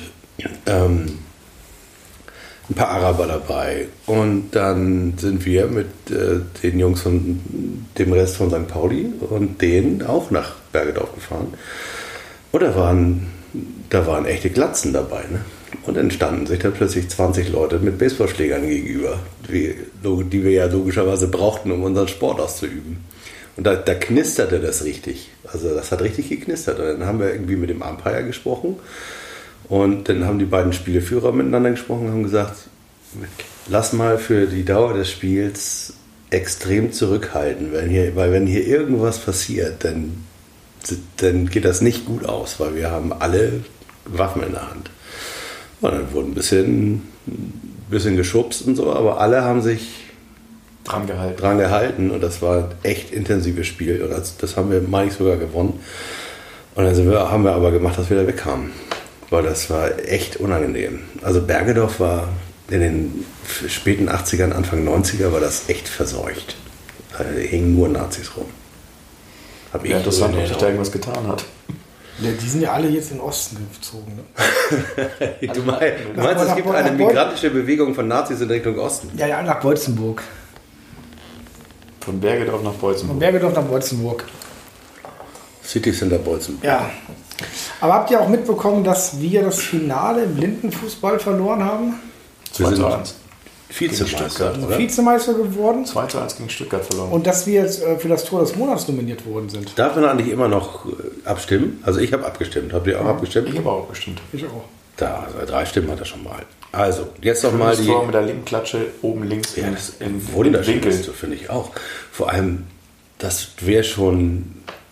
ein paar Araber dabei. Und dann sind wir mit den Jungs von dem Rest von St. Pauli und denen auch nach Bergedorf gefahren. Und da waren echte Glatzen dabei. Ne? Und dann standen sich da plötzlich 20 Leute mit Baseballschlägern gegenüber, die wir ja logischerweise brauchten, um unseren Sport auszuüben. Und da knisterte das richtig. Also das hat richtig geknistert. Und dann haben wir irgendwie mit dem Umpire gesprochen. Und dann haben die beiden Spieleführer miteinander gesprochen und haben gesagt, lass mal für die Dauer des Spiels extrem zurückhalten. Weil wenn hier irgendwas passiert, dann geht das nicht gut aus, weil wir haben alle Waffen in der Hand. Und dann wurde ein bisschen geschubst und so, aber alle haben sich dran gehalten und das war ein echt intensives Spiel und das haben wir, meine ich, sogar gewonnen. Und dann haben wir aber gemacht, dass wir da wegkamen, weil das war echt unangenehm. Also Bergedorf war in den späten 80ern, Anfang 90er war das echt verseucht. Da hingen nur Nazis rum. Ja, interessant, ob sich da irgendwas getan hat. Ja, die sind ja alle jetzt in den Osten gezogen. Ne? Du meinst, es gibt eine migrantische Bewegung von Nazis in Richtung Osten? Ja, nach Beutzenburg. Von Bergedorf nach Beutzenburg. Von Bergedorf nach Beutzenburg. City Center Beutzenburg. Ja. Aber habt ihr auch mitbekommen, dass wir das Finale im Blindenfußball verloren haben? 2:1. Vizemeister. Vizemeister geworden. 2:1 gegen Stuttgart verloren. Und dass wir jetzt für das Tor des Monats nominiert worden sind. Darf man eigentlich immer noch abstimmen? Also ich habe abgestimmt. Habt ihr auch abgestimmt? Ich habe auch abgestimmt. Ich auch. Da, also 3 Stimmen hat er schon mal. Also, jetzt noch mal die... Tor mit der linken Klatsche oben links im Winkel. Finde ich auch. Vor allem, das wäre schon...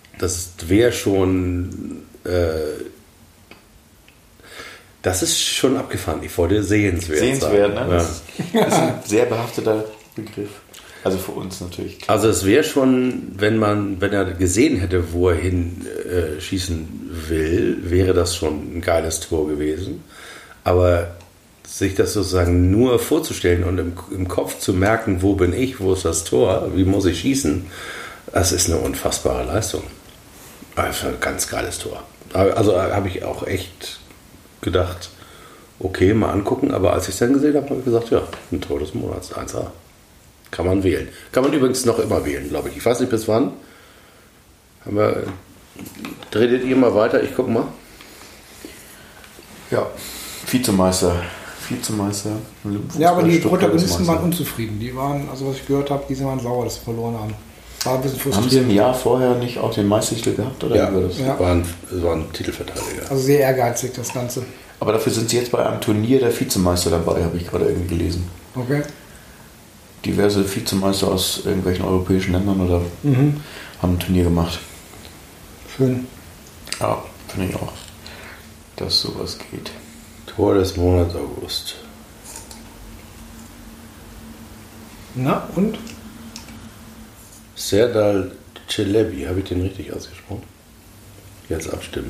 Das ist schon abgefahren. Ich wollte sehenswert sagen. Sehenswert, ne? Das ist ein sehr behafteter Begriff. Also für uns natürlich. Klar. Also es wäre schon, wenn er gesehen hätte, wo er hin schießen will, wäre das schon ein geiles Tor gewesen. Aber sich das sozusagen nur vorzustellen und im Kopf zu merken, wo bin ich, wo ist das Tor, wie muss ich schießen, das ist eine unfassbare Leistung. Also ein ganz geiles Tor. Also habe ich auch echt gedacht, okay, mal angucken, aber als ich es dann gesehen habe, habe ich gesagt, ja, ein Tor des Monats, 1A. Kann man wählen. Kann man übrigens noch immer wählen, glaube ich. Ich weiß nicht, bis wann. Tretet ihr mal weiter, ich gucke mal. Ja, Vizemeister. Ja, aber die Protagonisten waren unzufrieden. Die waren, also was ich gehört habe, die waren sauer, dass sie verloren haben. War ein bisschen frustrierend. Haben sie im Jahr vorher nicht auch den Meistertitel gehabt? Oder ja, das? Ja. Waren Titelverteidiger. Also sehr ehrgeizig, das Ganze. Aber dafür sind sie jetzt bei einem Turnier der Vizemeister dabei, habe ich gerade irgendwie gelesen. Okay. Diverse Vizemeister aus irgendwelchen europäischen Ländern oder haben ein Turnier gemacht. Schön. Ja, finde ich auch, dass sowas geht. Tor des Monats August. Na, und? Serdal Celebi, habe ich den richtig ausgesprochen? Jetzt abstimmen.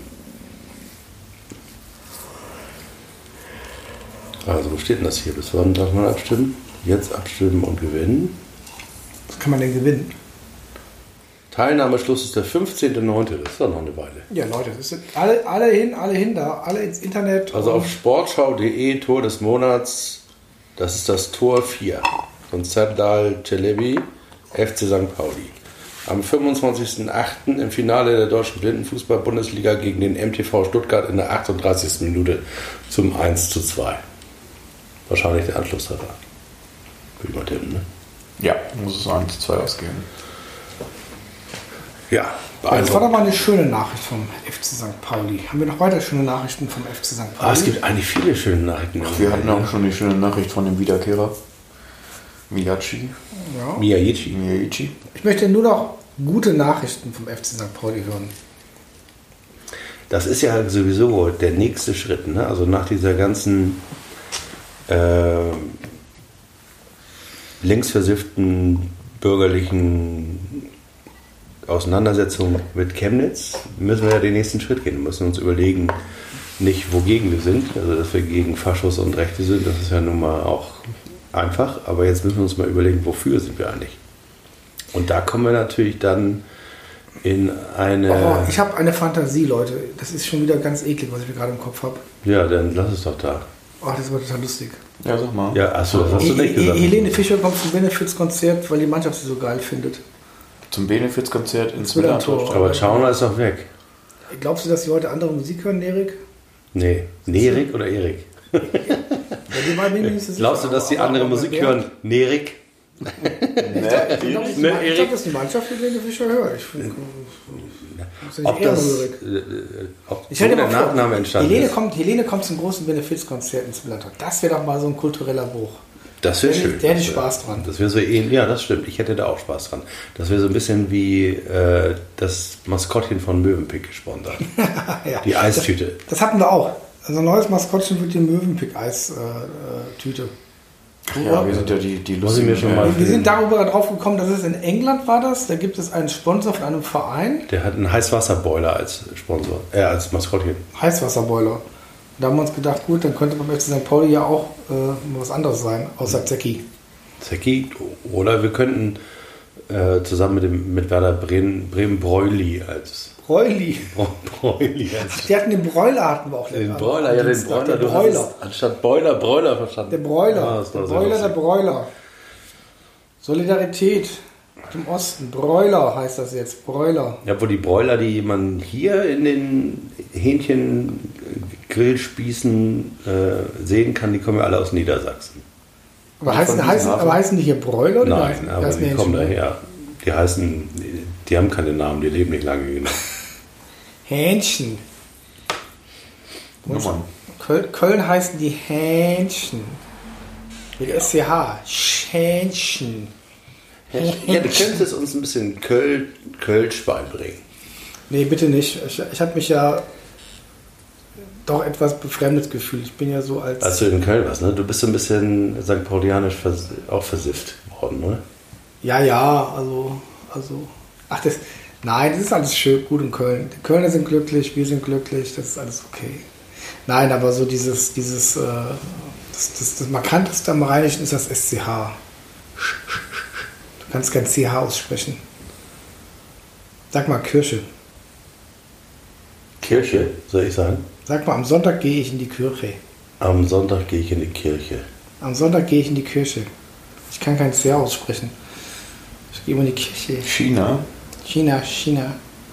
Also, wo steht denn das hier? Bis wann darf man abstimmen? Jetzt abstimmen und gewinnen. Was kann man denn gewinnen? Teilnahmeschluss ist der 15.09. Das ist doch noch eine Weile. Ja, Leute, das sind alle hin, da, alle ins Internet. Also auf sportschau.de Tor des Monats, das ist das Tor 4 von Serdal Celebi, FC St. Pauli. Am 25.08. im Finale der Deutschen Blindenfußball-Bundesliga gegen den MTV Stuttgart in der 38. Minute zum 1:2. Wahrscheinlich der Anschlusstreffer. Würde ich mal tippen, ne? Ja, muss es 1:2 ausgehen. Ja, das war doch mal eine schöne Nachricht vom FC St. Pauli. Haben wir noch weiter schöne Nachrichten vom FC St. Pauli? Es gibt eigentlich viele schöne Nachrichten. Wir hatten auch schon die schöne Nachricht von dem Wiederkehrer. Miyaichi. Ich möchte nur noch gute Nachrichten vom FC St. Pauli hören. Das ist ja sowieso der nächste Schritt, ne? Also nach dieser ganzen linksversifften bürgerlichen Auseinandersetzung mit Chemnitz müssen wir ja den nächsten Schritt gehen. Wir müssen uns überlegen, nicht wogegen wir sind, also dass wir gegen Faschos und Rechte sind, das ist ja nun mal auch einfach, aber jetzt müssen wir uns mal überlegen, wofür sind wir eigentlich? Und da kommen wir natürlich dann in eine... Oh, ich habe eine Fantasie, Leute. Das ist schon wieder ganz eklig, was ich mir gerade im Kopf habe. Ja, dann lass es doch da. Oh, das war total lustig. Ja, sag mal. Ja, achso, das hast du nicht gesagt. Helene Fischer kommt zum Benefizkonzert, weil die Mannschaft sie so geil findet. Zum Benefizkonzert ins Millantor. Millantor. Aber Schauner ist doch weg. Glaubst du, dass sie heute andere Musik hören, Erik? Nee. Nerik oder Erik? Ja, die beiden bin ich nicht so sicher. Glaubst du, dass die andere Musik hören? Nerik? Ich glaube, dass die Mannschaft Helene Fischer hört. Ich finde Ob das... ob Ich so hätte der mal vor, Nachname entstanden Helene kommt zum großen Benefizkonzert ins Millantor. Das wäre doch mal so ein kultureller Bruch. Das wäre schön. Der hätte ich Spaß dran. Das wäre so ähnlich, ja, das stimmt. Ich hätte da auch Spaß dran. Das wäre so ein bisschen wie das Maskottchen von Mövenpick gesponsert. Ja. Die Eistüte. Das hatten wir auch. Also ein neues Maskottchen wird die Mövenpick-Eistüte. Ja, wir sind ja die Muss ich mir schon mal... Wir sind darüber drauf gekommen, dass es in England war das. Da gibt es einen Sponsor von einem Verein. Der hat einen Heißwasserboiler als Sponsor, als Maskottchen. Heißwasserboiler. Da haben wir uns gedacht, gut, dann könnte beim FC St. Pauli ja auch was anderes sein, außer Zecki. Zecki. Oder wir könnten zusammen mit Werder Bremen Broili als... Broili. Broili Ach, die hatten den Broiler, hatten wir auch. Den Broiler, ja, den Broiler. Den Broiler. Anstatt Boiler, Broiler verstanden. Der Broiler. Ja, das der war Broiler, sehr der Broiler. Solidarität im Osten. Broiler heißt das jetzt. Broiler. Ja, wo die Broiler, die man hier in den Hähnchen-Grillspießen sehen kann, die kommen ja alle aus Niedersachsen. Aber heißen die hier Broiler? Oder Nein, aber die kommen daher. Die haben keine Namen, die leben nicht lange genug. Hähnchen. Nummern. Köln heißen die Hähnchen. Mit SCH. Hähnchen. Ja, du könntest uns ein bisschen Kölsch beibringen. Nee, bitte nicht. Ich habe mich ja doch etwas befremdet gefühlt. Ich bin ja so Als du in Köln warst, ne? Du bist so ein bisschen St. Paulianisch auch versifft worden, ne? Ja, also. Ach, nein, das ist alles schön, gut in Köln. Die Kölner sind glücklich, wir sind glücklich, das ist alles okay. Nein, aber so das Markanteste am Rheinischen ist das SCH. Du kannst kein CH aussprechen. Sag mal Kirche. Kirche, soll ich sagen? Sag mal, am Sonntag gehe ich in die Kirche. Am Sonntag gehe ich in die Kirche. Am Sonntag gehe ich in die Kirche. Ich kann kein CH aussprechen. Ich gehe immer in die Kirche. China. China. Ja.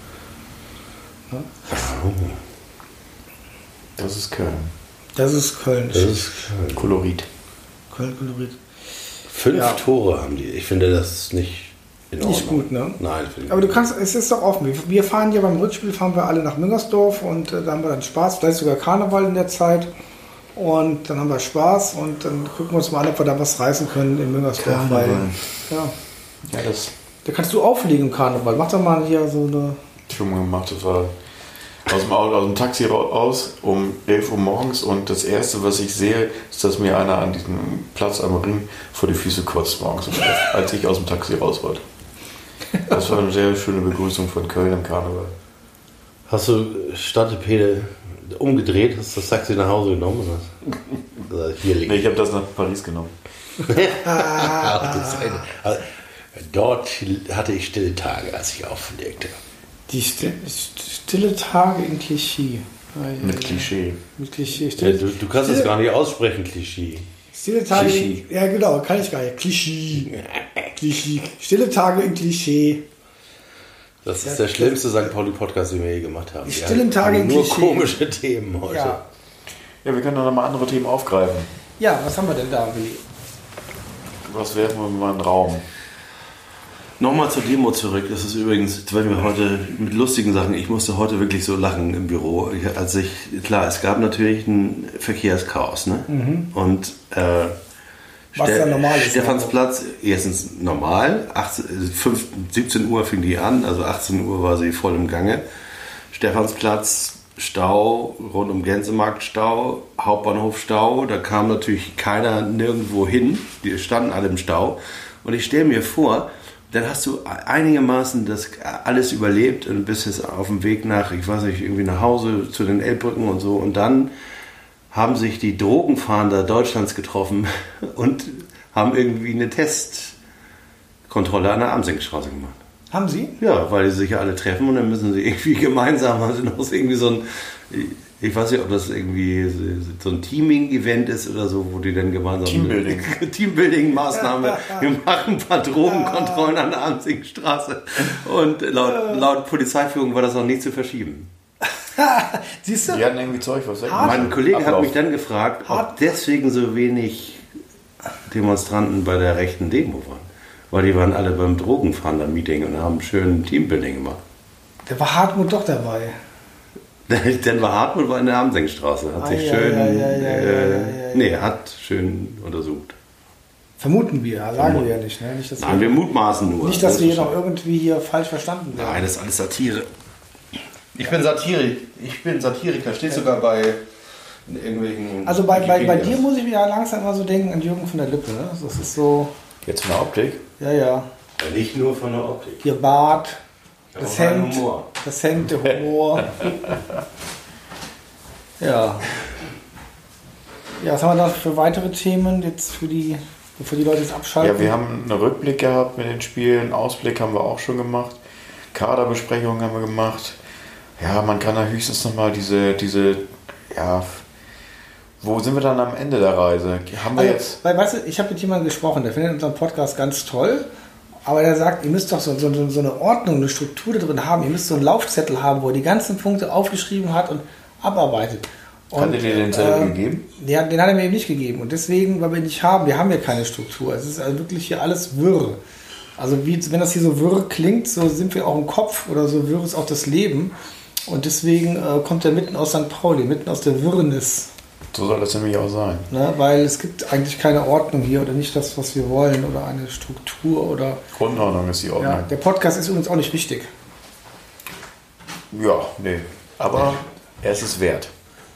Das ist Köln. Das ist Köln. Das ist Köln. Kolorit. Köln-Kolorit. 5 Tore haben die. Ich finde, das ist nicht in Ordnung. Nicht gut, ne? Nein, finde ich Aber nicht. es ist doch offen. Wir fahren ja beim Rückspiel, fahren wir alle nach Müngersdorf und da haben wir dann Spaß. Vielleicht sogar Karneval in der Zeit. Und dann haben wir Spaß und dann gucken wir uns mal an, ob wir da was reißen können in Müngersdorf. Karneval. Ja, Ja, das da kannst du auflegen im Karneval. Mach doch mal hier so eine... schon mal gemacht. Das war aus dem Taxi raus um 11 Uhr morgens und das Erste, was ich sehe, ist, dass mir einer an diesem Platz am Ring vor die Füße kotzt morgens, als ich aus dem Taxi raus wollte. Das war eine sehr schöne Begrüßung von Köln im Karneval. Hast du Stadtepede umgedreht, hast das Taxi nach Hause genommen? Oder hier liegt. Nee, ich habe das nach Paris genommen. Dort hatte ich stille Tage, als ich auflegte. Die stille Tage in Klischee. Mit Klischee. Mit Klischee. Ja, du kannst es gar nicht aussprechen, Klischee. Stille Tage. Klischee. Ja, genau, kann ich gar nicht. Klischee. Stille Tage in Klischee. Das ist der schlimmste St. Pauli-Podcast, den wir je gemacht haben. Die stillen Tage in nur Klischee. komische Themen heute. Ja. Ja, wir können doch nochmal andere Themen aufgreifen. Ja, was haben wir denn da, Willi? Was werfen wir mal in den Raum? Nochmal zur Demo zurück. Das ist übrigens, weil wir heute mit lustigen Sachen, ich musste heute wirklich so lachen im Büro. Klar, es gab natürlich ein Verkehrschaos, ne? Und Was ja normal ist. Stephansplatz, erstens normal, 17 Uhr fing die an, also 18 Uhr war sie voll im Gange. Stephansplatz, Stau, rund um Gänsemarkt Stau, Hauptbahnhof Stau, da kam natürlich keiner nirgendwo hin, die standen alle im Stau. Und ich stelle mir vor, dann hast du einigermaßen das alles überlebt und bist jetzt auf dem Weg nach, ich weiß nicht, irgendwie nach Hause zu den Elbbrücken und so. Und dann haben sich die Drogenfahnder Deutschlands getroffen und haben irgendwie eine Kontrolle an der Amsingstraße gemacht. Haben Sie? Ja, weil sie sich ja alle treffen und dann müssen sie irgendwie gemeinsam, also noch irgendwie so ein, ich weiß nicht, ob das irgendwie so ein Teaming-Event ist oder so, wo die dann gemeinsam Teambuilding-Maßnahme, wir machen ein paar Drogenkontrollen an der Amsingstraße und laut Polizeiführung war das noch nicht zu verschieben. Siehst du? Die hatten irgendwie Zeug, was Mein Kollege hat mich dann gefragt, ob deswegen so wenig Demonstranten bei der rechten Demo waren. Weil die waren alle beim Drogenfahnder-Meeting und haben schön Teambuilding gemacht. Da war Hartmut doch dabei. Dann war Hartmut in der Amsingstraße. Hat sich schön, hat schön untersucht. Vermuten wir, sagen wir ja nicht. Ne? Nicht, Nein, wir mutmaßen nur. Nicht, dass wir hier noch irgendwie hier falsch verstanden werden. Nein, das ist alles Satire. Ich bin Satiriker. Steht sogar bei irgendwelchen... Also bei dir muss ich wieder langsam mal so denken an Jürgen von der Lippe. Ne? Das ist so... Jetzt von der Optik? Ja. Ja, nicht nur von der Optik. Ihr Bart, das auch Hemd, Humor. Der Humor. Ja. Ja, was haben wir da für weitere Themen jetzt bevor die Leute jetzt abschalten? Ja, wir haben einen Rückblick gehabt mit den Spielen, Ausblick haben wir auch schon gemacht, Kaderbesprechungen haben wir gemacht. Ja, man kann da höchstens nochmal diese, wo sind wir dann am Ende der Reise? Haben wir jetzt... Weil, weißt du, ich habe mit jemandem gesprochen, der findet unseren Podcast ganz toll, aber der sagt, ihr müsst doch so eine Ordnung, eine Struktur da drin haben, ihr müsst so einen Laufzettel haben, wo er die ganzen Punkte aufgeschrieben hat und abarbeitet. Hat er dir den Zettel gegeben? Ja, den hat er mir eben nicht gegeben und deswegen, weil wir haben ja keine Struktur, es ist also wirklich hier alles wirr. Also wenn das hier so wirr klingt, so sind wir auch im Kopf oder so wirr ist auch das Leben und deswegen kommt er mitten aus St. Pauli, mitten aus der Wirrnis. So soll das nämlich auch sein. Ne, weil es gibt eigentlich keine Ordnung hier oder nicht das, was wir wollen oder eine Struktur oder... Grundordnung ist die Ordnung. Ja, der Podcast ist übrigens auch nicht wichtig. Ja, nee. Aber er ist es wert.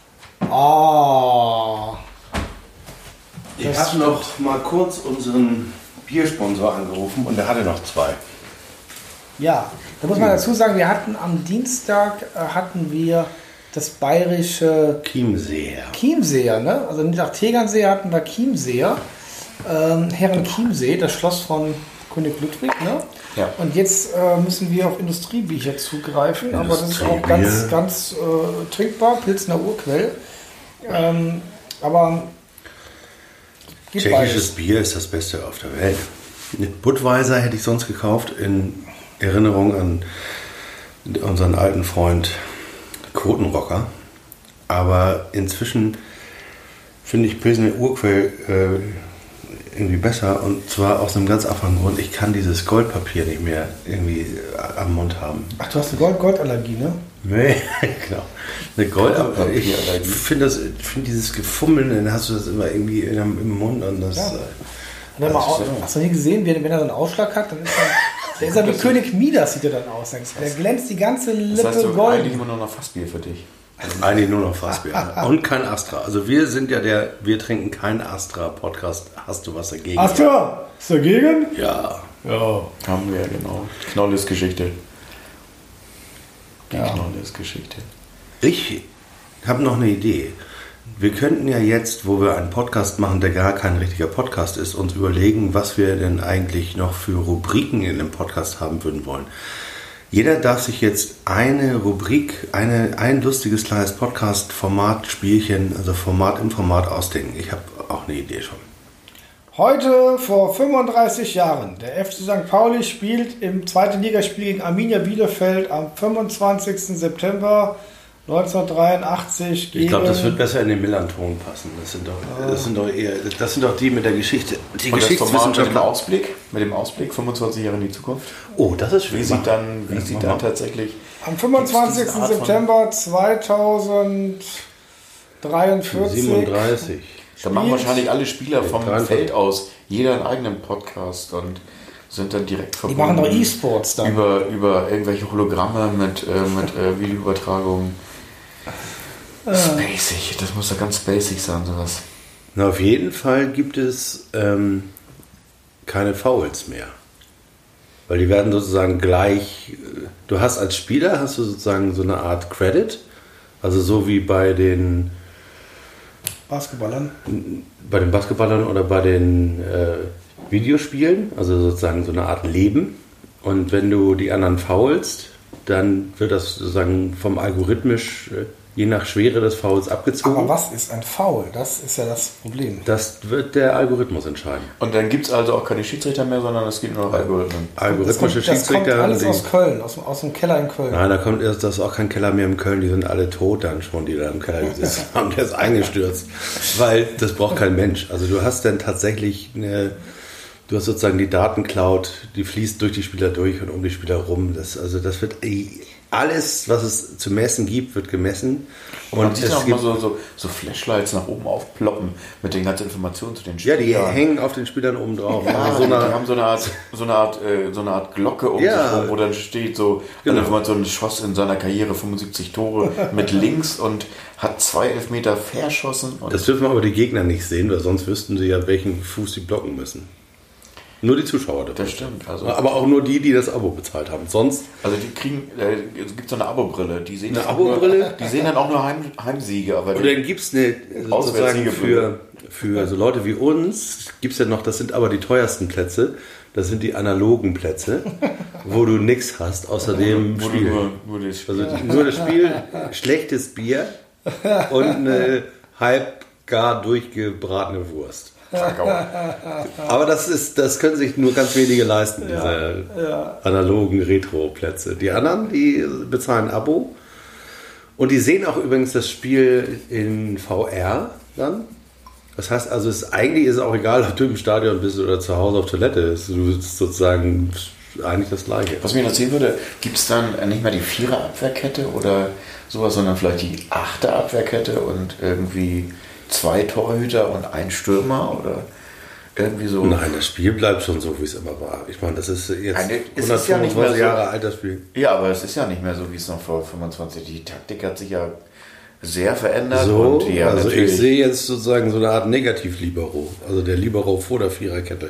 Ich habe noch mal kurz unseren Biersponsor angerufen und der hatte noch 2. Ja, da muss man dazu sagen, wir hatten am Dienstag das bayerische Chiemseer, ne? Also nicht nach Tegernseer hatten wir Chiemseer, Herren Chiemsee, das Schloss von König Ludwig, ne? Ja. Und jetzt müssen wir auf Industriebücher zugreifen, aber das ist auch ganz trinkbar, Pilsner Urquell. Aber tschechisches Bier ist das Beste auf der Welt. Budweiser hätte ich sonst gekauft in Erinnerung an unseren alten Freund Quotenrocker. Aber inzwischen finde ich Pilsner Urquell irgendwie besser und zwar aus einem ganz einfachen Grund. Ich kann dieses Goldpapier nicht mehr irgendwie am Mund haben. Ach, du hast eine Goldallergie, ne? Nee, genau. Eine Goldallergie. Ich finde dieses Gefummeln, dann hast du das immer irgendwie im Mund und das... Ja. Hast du nie gesehen, wenn er so einen Ausschlag hat, dann ist der ist ja wie König Midas, sieht er dann aus. Der glänzt die ganze Lippe das heißt, gold. Eigentlich immer nur noch Fassbier für dich. Eigentlich nur noch Fassbier. Und kein Astra. Also wir sind ja wir trinken kein Astra-Podcast. Hast du was dagegen? Astra? Ist dagegen? Ja. Haben wir, genau. Knolle ist Geschichte. Ja. Knolle ist Geschichte. Ich habe noch eine Idee. Wir könnten ja jetzt, wo wir einen Podcast machen, der gar kein richtiger Podcast ist, uns überlegen, was wir denn eigentlich noch für Rubriken in dem Podcast haben würden wollen. Jeder darf sich jetzt eine Rubrik, ein lustiges kleines Podcast-Format, Spielchen, also Format im Format ausdenken. Ich habe auch eine Idee schon. Heute vor 35 Jahren. Der FC St. Pauli spielt im 2. Ligaspiel gegen Arminia Bielefeld am 25. September 1983 gegen... Ich glaube, das wird besser in den Millanton passen. Das sind doch die mit der Geschichte. Die Geschichtswissenschaftler. Mit dem Ausblick 25 Jahre in die Zukunft. Oh, das ist schön. Wie sieht dann tatsächlich... Am 25. September 2043. 37. Da machen wahrscheinlich alle Spieler vom Feld aus jeder einen eigenen Podcast und sind dann direkt verbunden. Die machen doch E-Sports dann. Über irgendwelche Hologramme mit Videoübertragungen. Spacig, das muss doch ganz spacig sein, sowas. Na, auf jeden Fall gibt es keine Fouls mehr. Weil die werden sozusagen gleich, du hast als Spieler, hast du sozusagen so eine Art Credit, also so wie bei den Basketballern? Bei den Basketballern oder bei den Videospielen, also sozusagen so eine Art Leben. Und wenn du die anderen foulst, dann wird das sozusagen vom algorithmisch, je nach Schwere des Fouls abgezogen. Aber was ist ein Foul? Das ist ja das Problem. Das wird der Algorithmus entscheiden. Und dann gibt es also auch keine Schiedsrichter mehr, sondern es gibt nur noch Algorithmen. Algorithmische Das kommt Schiedsrichter. alles aus Köln, aus dem Keller in Köln. Nein, das ist auch kein Keller mehr in Köln, die sind alle tot dann schon, die da im Keller gesessen haben, der ist eingestürzt. Weil das braucht kein Mensch. Also du hast dann tatsächlich du hast sozusagen die Datencloud, die fließt durch die Spieler durch und um die Spieler rum. Das wird alles, was es zu messen gibt, wird gemessen. Und man sieht auch mal so Flashlights nach oben aufploppen mit den ganzen Informationen zu den Spielern. Ja, die hängen auf den Spielern oben drauf. Ja, also die haben so eine Art Glocke um sich rum, wo dann steht so, eine Information, schoss in seiner Karriere 75 Tore mit links und hat 2 Elfmeter verschossen. Und das dürfen aber die Gegner nicht sehen, weil sonst wüssten sie ja, welchen Fuß sie blocken müssen. Nur die Zuschauer dürfen. Das stimmt. Also aber auch nur die das Abo bezahlt haben. Sonst. Also die kriegen, es gibt so eine Abo-Brille. Die sehen die sehen dann auch nur Heimsiege. Aber und dann gibt es sozusagen für so Leute wie uns, gibt es ja noch, das sind aber die teuersten Plätze, das sind die analogen Plätze, wo du nichts hast, außer dem Spiel. Nur das Spiel, schlechtes Bier und eine halb gar durchgebratene Wurst. Aber das können sich nur ganz wenige leisten, diese analogen Retro-Plätze. Die anderen, die bezahlen ein Abo. Und die sehen auch übrigens das Spiel in VR dann. Das heißt also, eigentlich ist es auch egal, ob du im Stadion bist oder zu Hause auf Toilette. Du bist sozusagen eigentlich das Gleiche. Was mich interessieren würde, gibt es dann nicht mehr die 4er-Abwehrkette oder sowas, sondern vielleicht die 8er-Abwehrkette und irgendwie 2 Torhüter und 1 Stürmer oder irgendwie so? Nein, das Spiel bleibt schon so, wie es immer war. Ich meine, das ist jetzt 125 Jahre alt, das Spiel. Ja, aber es ist ja nicht mehr so, wie es noch vor 25. Die Taktik hat sich ja sehr verändert. So, und also ich sehe jetzt sozusagen so eine Art Negativ-Libero. Also der Libero vor der Viererkette.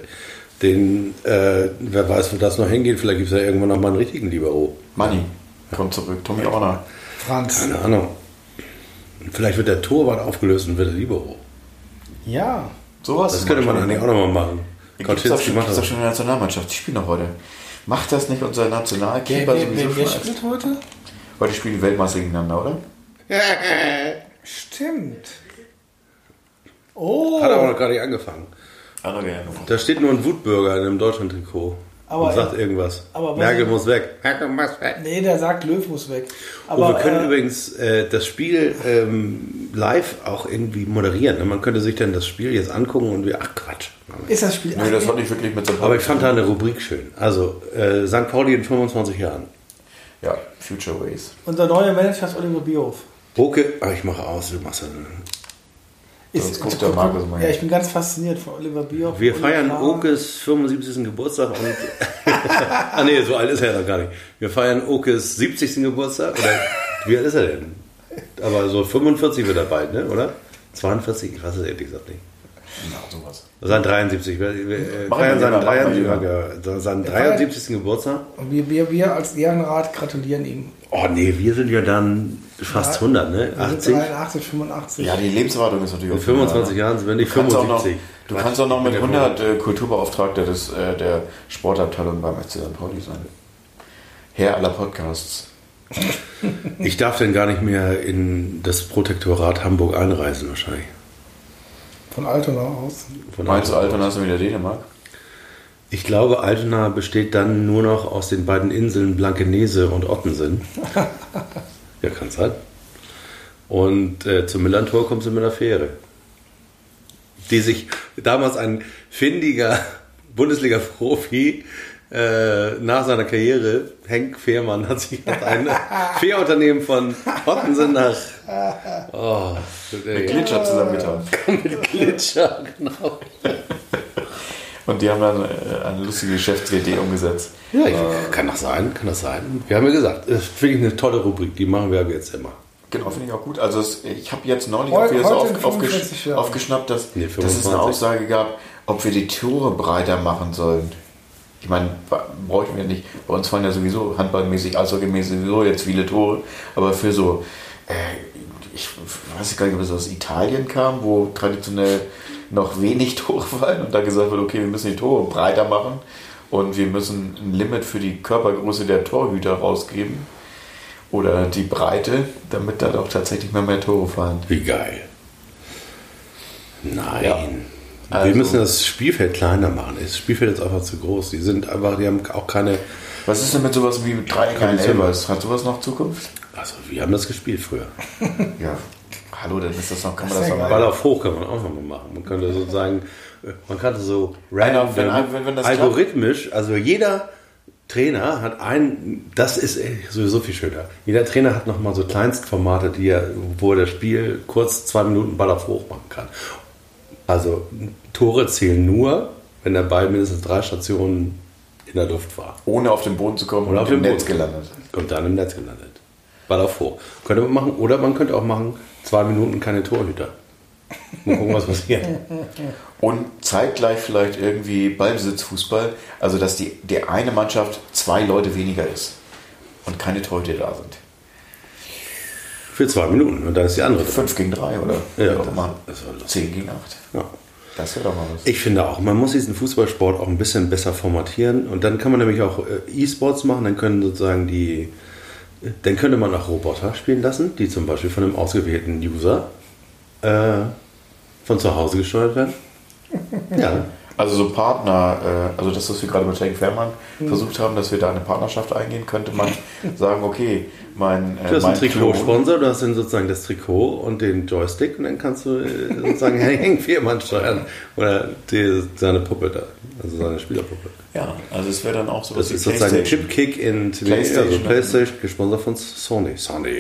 Wer weiß, wo das noch hingeht. Vielleicht gibt es ja irgendwann noch mal einen richtigen Libero. Manni kommt zurück. Tommy Orner. Franz. Keine Ahnung. Vielleicht wird der Torwart aufgelöst und wird der Libero. Ja. Sowas. Das könnte man eigentlich auch nochmal machen. Gibt es doch schon in der Nationalmannschaft. Die spielen noch heute. Macht das nicht unser Nationalkeeper sowieso Wer spielt heute? Heute spielen die Weltmeister gegeneinander, oder? Stimmt. Oh. Hat aber noch gar nicht angefangen. Da steht nur ein Wutbürger in einem Deutschland-Trikot und sagt irgendwas. Merkel muss weg. Merkel muss weg. Nee, der sagt, Löw muss weg. Aber wir können übrigens das Spiel live auch irgendwie moderieren. Man könnte sich dann das Spiel jetzt angucken und ach Quatsch. Ist das Spiel? Nee, das hat nicht wirklich mit so. Aber ich fand da eine Rubrik schön. Also St. Pauli in 25 Jahren. Ja, Future Ways. Unser neuer Manager ist Oliver Bierhoff. Okay, ich mache aus, du machst dann. Ja, ich bin ganz fasziniert von Oliver Bierhoff. Wir feiern Okes 75. Geburtstag und nee, so alt ist er ja noch gar nicht. Wir feiern Okes 70. Geburtstag oder wie alt ist er denn? Aber so 45 wird er bald, ne? Oder? 42? Ich weiß es ehrlich gesagt nicht. Ja, sowas. Sein 73. Wir feiern seinen 73. Geburtstag. Und wir als Ehrenrat gratulieren ihm. Oh nee, wir sind ja dann fast 100, ne? 80? 83, 85. Ja, die Lebenserwartung ist natürlich auch. In 25 Jahren sind wir nicht 75. Du kannst auch noch mit 100 Kulturbeauftragter der Sportabteilung beim FC St. Pauli sein. Herr aller Podcasts. Ich darf denn gar nicht mehr in das Protektorat Hamburg einreisen wahrscheinlich. Von Altona aus. Meinst du, Altona ist wieder Dänemark? Ich glaube, Altona besteht dann nur noch aus den beiden Inseln Blankenese und Ottensen. Ja, kann sein. Und zum Millantor kommst du mit der Fähre. Die sich damals ein findiger Bundesliga-Profi nach seiner Karriere, Henk Fehrmann, hat sich ein Fährunternehmen von Ottensen nach mit Glitscher zusammengetan. Mit Glitscher, genau. Und die haben dann eine lustige Geschäftsidee umgesetzt. Ja, kann das sein. Wir haben ja gesagt, das finde ich eine tolle Rubrik, die machen wir jetzt immer. Genau, finde ich auch gut. Also ich habe jetzt neulich auch wieder so aufgeschnappt, dass es eine Aussage gab, ob wir die Tore breiter machen sollen. Ich meine, bräuchten wir nicht. Bei uns fallen ja sowieso handballmäßig, eishockeymäßig sowieso jetzt viele Tore. Aber für so ich weiß gar nicht, ob es aus Italien kam, wo traditionell noch wenig Tore fallen und da gesagt wird, okay, wir müssen die Tore breiter machen und wir müssen ein Limit für die Körpergröße der Torhüter rausgeben oder die Breite, damit dann auch tatsächlich mehr Tore fallen. Wie geil. Nein. Ja. Wir Also- müssen das Spielfeld kleiner machen. Das Spielfeld ist einfach zu groß. Die haben auch keine. Was ist denn mit sowas wie mit Dreieckern Elbers? Hat sowas noch Zukunft? Also, wir haben das gespielt früher. Ja. Hallo, dann ist das noch, kann man Das das ist ja noch Ball mal. auf hoch kann man auch noch mal machen. Man könnte sozusagen, man könnte so Einer, wenn das algorithmisch, also jeder Trainer hat das ist sowieso viel schöner. Jeder Trainer hat nochmal so Kleinstformate, wo er das Spiel kurz 2 Minuten Ball auf hoch machen kann. Also Tore zählen nur, wenn der Ball mindestens 3 Stationen in der Luft war. Ohne auf den Boden zu kommen Oder und auf im dem Netz Boden. gelandet. Und dann im Netz gelandet. Ball auf hoch. Könnte man machen. Oder man könnte auch machen, 2 Minuten keine Torhüter. Mal gucken, was passiert. Und zeitgleich vielleicht irgendwie Ballbesitzfußball, also dass die eine Mannschaft 2 Leute weniger ist und keine Torhüter da sind. Für 2 Minuten. Und dann ist die andere dran. 5 gegen 3 oder Ja, wie auch immer. das war lustig. 10 gegen 8. Ja. Das wäre doch mal was. Ich finde auch, man muss diesen Fußballsport auch ein bisschen besser formatieren. Und dann kann man nämlich auch E-Sports machen. Dann können sozusagen dann könnte man auch Roboter spielen lassen, die zum Beispiel von einem ausgewählten User von zu Hause gesteuert werden. Ja. Also so Partner, also das, was wir gerade mit Henk Fährmann versucht haben, dass wir da eine Partnerschaft eingehen, könnte man sagen, okay, Du hast einen mein Trikotsponsor, du hast dann sozusagen das Trikot und den Joystick und dann kannst du sozusagen Henk Fährmann steuern oder seine Puppe da, also seine Spielerpuppe. Ja, also es wäre dann auch so Das ist sozusagen ein Chipkick in PlayStation, gesponsert von Sony.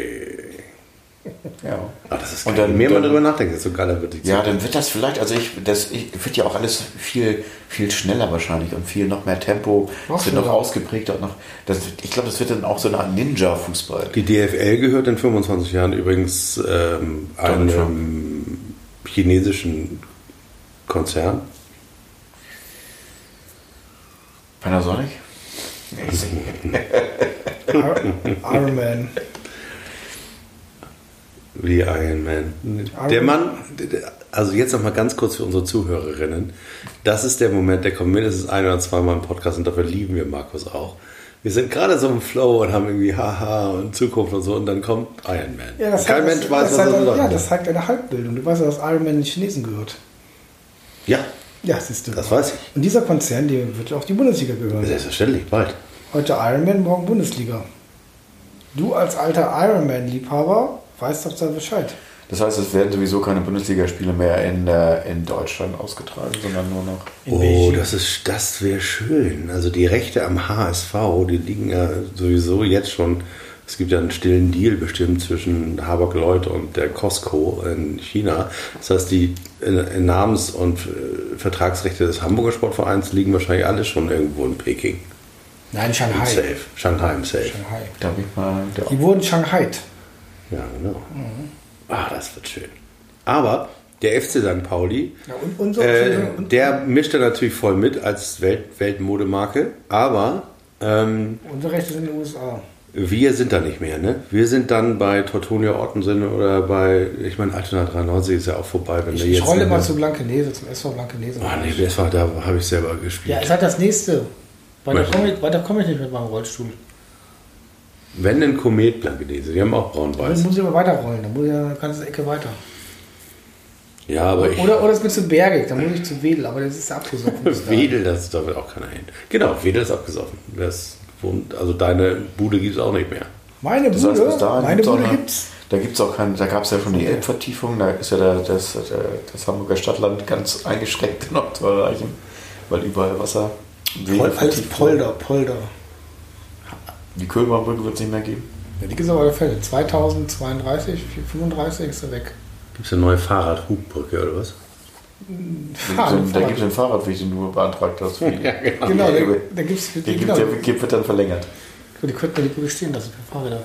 Ja. Ah, das ist Und geil. dann- Mehr man dann- drüber nachdenkt, desto geiler wird die Ja, Zeit. dann wird das vielleicht, also wird ja auch alles viel, viel schneller wahrscheinlich und viel noch mehr Tempo. Noch Es wird noch schneller. ausgeprägter. Ich glaube, das wird dann auch so eine Art Ninja-Fußball. Die DFL gehört in 25 Jahren übrigens einem chinesischen Konzern. Panasonic? Iron Man. Wie Iron Man. Der Mann, also jetzt noch mal ganz kurz für unsere Zuhörerinnen. Das ist der Moment, der kommt mindestens 1 oder 2 Mal im Podcast und dafür lieben wir Markus auch. Wir sind gerade so im Flow und haben irgendwie Haha und Zukunft und so und dann kommt Iron Man. Ja, Kein Mensch weiß, was das das bedeutet. Ja, das zeigt eine Halbbildung. Du weißt ja, dass Iron Man den Chinesen gehört. Ja, Ja, siehst du. das weiß ich. Und dieser Konzern, der wird auch die Bundesliga gehören. Selbstverständlich, bald. Heute Iron Man, morgen Bundesliga. Du als alter Iron Man-Liebhaber weißt doch da Bescheid. Das heißt, es werden sowieso keine Bundesligaspiele mehr in Deutschland ausgetragen, sondern nur noch. In Oh, Beijing. das wäre schön. Also die Rechte am HSV, die liegen ja sowieso jetzt schon. Es gibt ja einen stillen Deal bestimmt zwischen Hapag-Lloyd und der Costco in China. Das heißt, die Namens- und Vertragsrechte des Hamburger Sportvereins liegen wahrscheinlich alle schon irgendwo in Peking. Nein, Im Shanghai. Safe. Shanghai im Safe. Shanghai. Darf ich mal. Die wurden Shanghai. Ja, genau. Ah, das wird schön. Aber der FC St. Pauli, Ja, und der mischt da natürlich voll mit als Weltmodemarke, aber unsere Rechte sind in den USA. wir sind da nicht mehr, ne? Wir sind dann bei Tortonia Ottensen oder bei, ich meine, Altona 93 ist ja auch vorbei, wenn wir Ich jetzt. rolle nicht mal mehr- zu Blankenese, zum SV Blankenese. Ah, nee, das war, da habe ich selber gespielt. Ja, ist halt das nächste. Weiter Möchte. komme ich nicht mit meinem Rollstuhl. Wenn denn Komet Blankenese, die haben auch Dann braun-weiß. muss ich aber weiterrollen. Dann muss ich ja eine ganze Ecke weiter. Ja, aber ich. Oder es wird zu bergig. Dann muss ich zu Wedel. Aber das ist ja abgesoffen. bis dahin. Wedel, da will auch keiner hin. Genau, Wedel ist abgesoffen. Also deine Bude gibt es auch nicht mehr. Meine Das heißt, bis Bude, dahin meine gibt's auch Bude eine- gibt's. Da gibt's auch keinen, da gab es ja schon die Elbvertiefung, da ist ja das Hamburger Stadtland ganz eingeschränkt noch zu erreichen, weil überall Wasser. Alles Polder. Die Kölnbrücke wird es nicht mehr geben. Ja, die gibt es aber auf der Fälle. 2032, 35 ist er weg. Gibt es eine neue Fahrradhubbrücke oder was? Da gibt es einen Fahrradweg, den du beantragt hast. Für die, Genau, da gibt es der wird dann verlängert. Die könnten die Brücke stehen lassen für Fahrräder.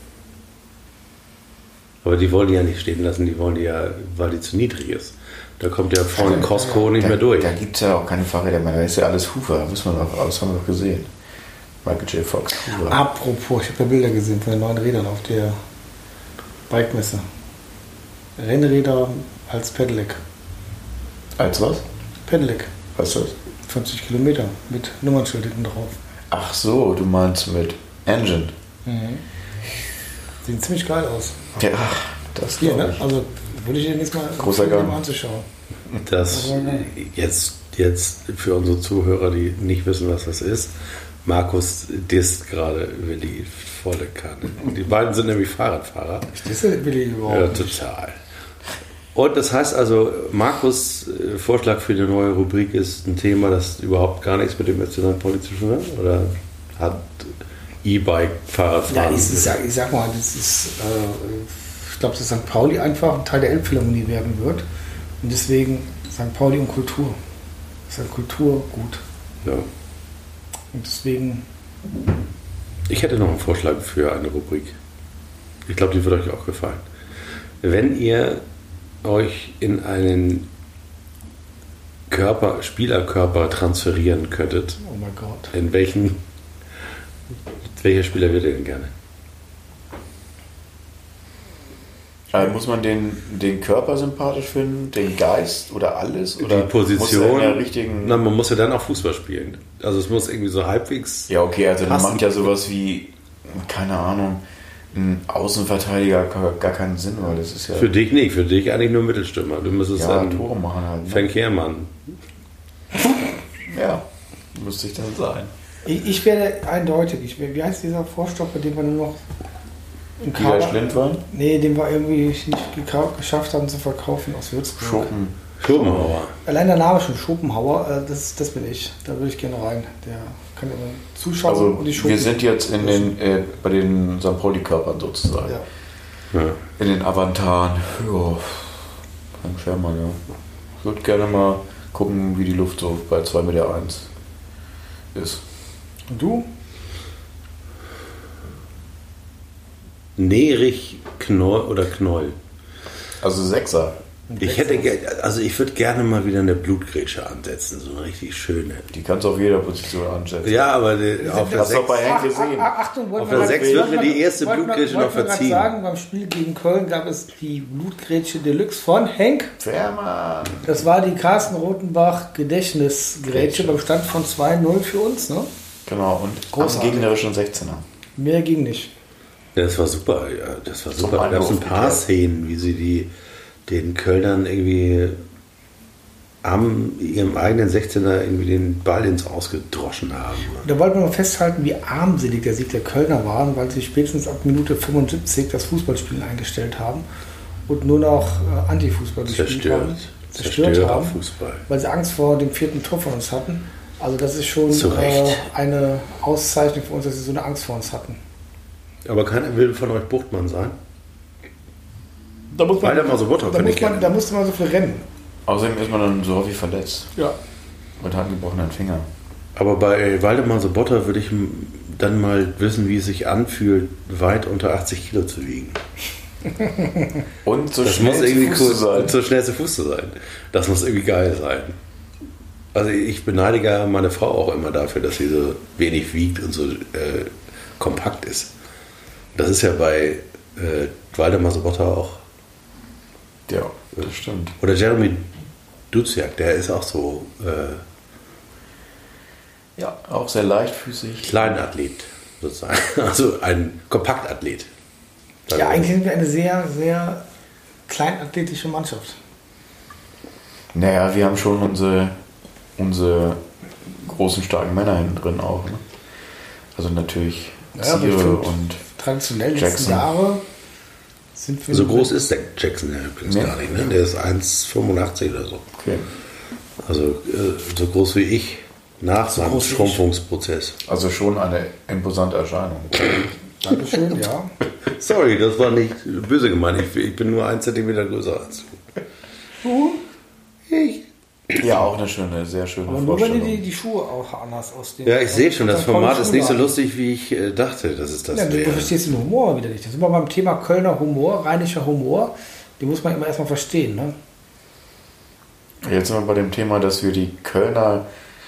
Aber die wollen die ja nicht stehen lassen, die wollen die ja, weil die zu niedrig ist. Da kommt ja vorne Costco nicht mehr durch. Da gibt es ja auch keine Fahrräder mehr, da ist ja alles Hufer, das haben wir doch gesehen. Michael J. Fox. Hufer. Apropos, ich habe ja Bilder gesehen von den neuen Rädern auf der Bike-Messe. Rennräder als Pedelec. Als was? Pedelec. Was ist das? 50 Kilometer mit Nummernschild hinten drauf. Ach so, du meinst mit Engine. Sieht ziemlich geil aus. Ja, das Hier, glaub ne? ich. Also würde ich dir nächstes Mal Großer empfehlen, Gang. mal anzuschauen. Das jetzt für unsere Zuhörer, die nicht wissen, was das ist. Markus disst gerade Willi volle Kanne. Die beiden sind nämlich Fahrradfahrer. Das will ich überhaupt Ja, nicht. total. Und das heißt also, Markus' Vorschlag für die neue Rubrik ist ein Thema, das überhaupt gar nichts mit dem FC St. Pauli zu tun hat? Oder hat E-Bike-Fahrradfahren? Ja, ich sag mal, das ist, ich glaube, dass St. Pauli einfach ein Teil der Elbphilharmonie werden wird. Und deswegen St. Pauli und Kultur. Das ist ja Kulturgut. Ja. Und deswegen, Ich hätte noch einen Vorschlag für eine Rubrik. Ich glaube, die wird euch auch gefallen. Wenn ihr euch in einen Spielerkörper transferieren könntet, oh mein Gott. in welcher Spieler würdet ihr denn gerne? Muss man den Körper sympathisch finden, den Geist oder alles? Oder Die muss er Position. in der richtigen... Na, man muss ja dann auch Fußball spielen. Also es muss irgendwie so halbwegs. Ja, okay, also dann passen. macht ja sowas wie, keine Ahnung, ein Außenverteidiger gar keinen Sinn, weil das ist ja... Für dich nicht, für dich eigentlich nur Mittelstürmer. Du müsstest ja, dann Tore machen halt. Ne? Frank Herrmann. Ja, müsste ich dann sein. Ich werde eindeutig. Wie heißt dieser Vorstoff, bei dem wir nur noch im Wieder Schlindwein? Nee, den wir irgendwie nicht geschafft haben zu verkaufen aus Würzburg. Schopenhauer. Allein der Name schon, Schopenhauer, das bin ich. Da würde ich gerne rein. Der kann immer zuschauen Also und die wir sind jetzt bei den St. Pauli-Körpern sozusagen. Ja. Ja. In den Avantaren. Ja, Frank Schermann, ja. Ich würde gerne mal gucken, wie die Luft so bei 2,1 Meter ist. Und du? Nerich Knoll. Also Sechser. Ich würde gerne mal wieder eine Blutgrätsche ansetzen, so eine richtig schöne. Die kannst du auf jeder Position ansetzen. Ja, aber auf der Hast du doch 6 bei Henk gesehen. Achtung, Auf der 6 wird mir die erste Blutgrätsche noch verziehen. sagen, beim Spiel gegen Köln gab es die Blutgrätsche Deluxe von Henk. Fährmann. Das war die Carsten Rotenbach Gedächtnisgrätsche beim Stand von 2-0 für uns. Ne? Genau, und am Großartig. gegnerischen 16er. Mehr ging nicht. Ja, das war super, ja, das war super. Da Einwurf gab es ein paar geklärt. Szenen, wie sie den Kölnern irgendwie am ihrem eigenen 16er irgendwie den Ball ins Ausgedroschen haben. Und da wollten wir mal festhalten, wie armselig der Sieg der Kölner war, weil sie spätestens ab Minute 75 das Fußballspielen eingestellt haben und nur noch Antifußball gespielt haben. Zerstört haben, Fußball. weil sie Angst vor dem 4. Tor von uns hatten. Also das ist schon Zu Recht. eine Auszeichnung für uns, dass sie so eine Angst vor uns hatten. Aber keiner will von euch Buchtmann sein. Da muss Waldemar Sobotta kann ich gerne. da musste man so viel rennen. Außerdem ist man dann so häufig verletzt. Ja. Und hat einen gebrochenen Finger. Aber bei Waldemar Sobotta würde ich dann mal wissen, wie es sich anfühlt, weit unter 80 Kilo zu wiegen. Und so Das schnell muss irgendwie zu Fuß cool zu sein. so schnell zu Fuß zu sein. Das muss irgendwie geil sein. Also ich beneide ja meine Frau auch immer dafür, dass sie so wenig wiegt und so kompakt ist. Das ist ja bei Waldemar Sobotta auch. Ja, das stimmt. Oder Jeremy Duziak, der ist auch so Ja, auch sehr leichtfüßig. Kleinathlet sozusagen. Also ein Kompaktathlet. Ja, eigentlich sind wir eine sehr, sehr kleinathletische Mannschaft. Naja, wir haben schon unsere großen, starken Männer hinten drin auch. Ne? Also natürlich Ja, Ziere bestimmt. und Traditionell letzten Jackson. Jahre sind wir So groß ist der Jackson ja übrigens Nee. gar nicht. Ne? Der ist 1,85 oder so. okay. Also so groß wie ich nach seinem groß wie ich. Schrumpfungsprozess. Also schon eine imposante Erscheinung. Dankeschön, ja. Sorry, das war nicht böse gemeint. Ich bin nur 1 Zentimeter größer als du. Ich. Ja, auch eine schöne, sehr schöne Aber nur wenn Vorstellung. du die Schuhe auch anders aussehen. Ja, ich sehe schon, das Format ist nicht so lustig. lustig, wie ich dachte, dass es das Ja, du wäre. verstehst den Humor wieder nicht. Das ist immer beim Thema Kölner Humor, rheinischer Humor. Den muss man immer erstmal verstehen. Ne? Jetzt sind wir bei dem Thema, dass wir die Kölner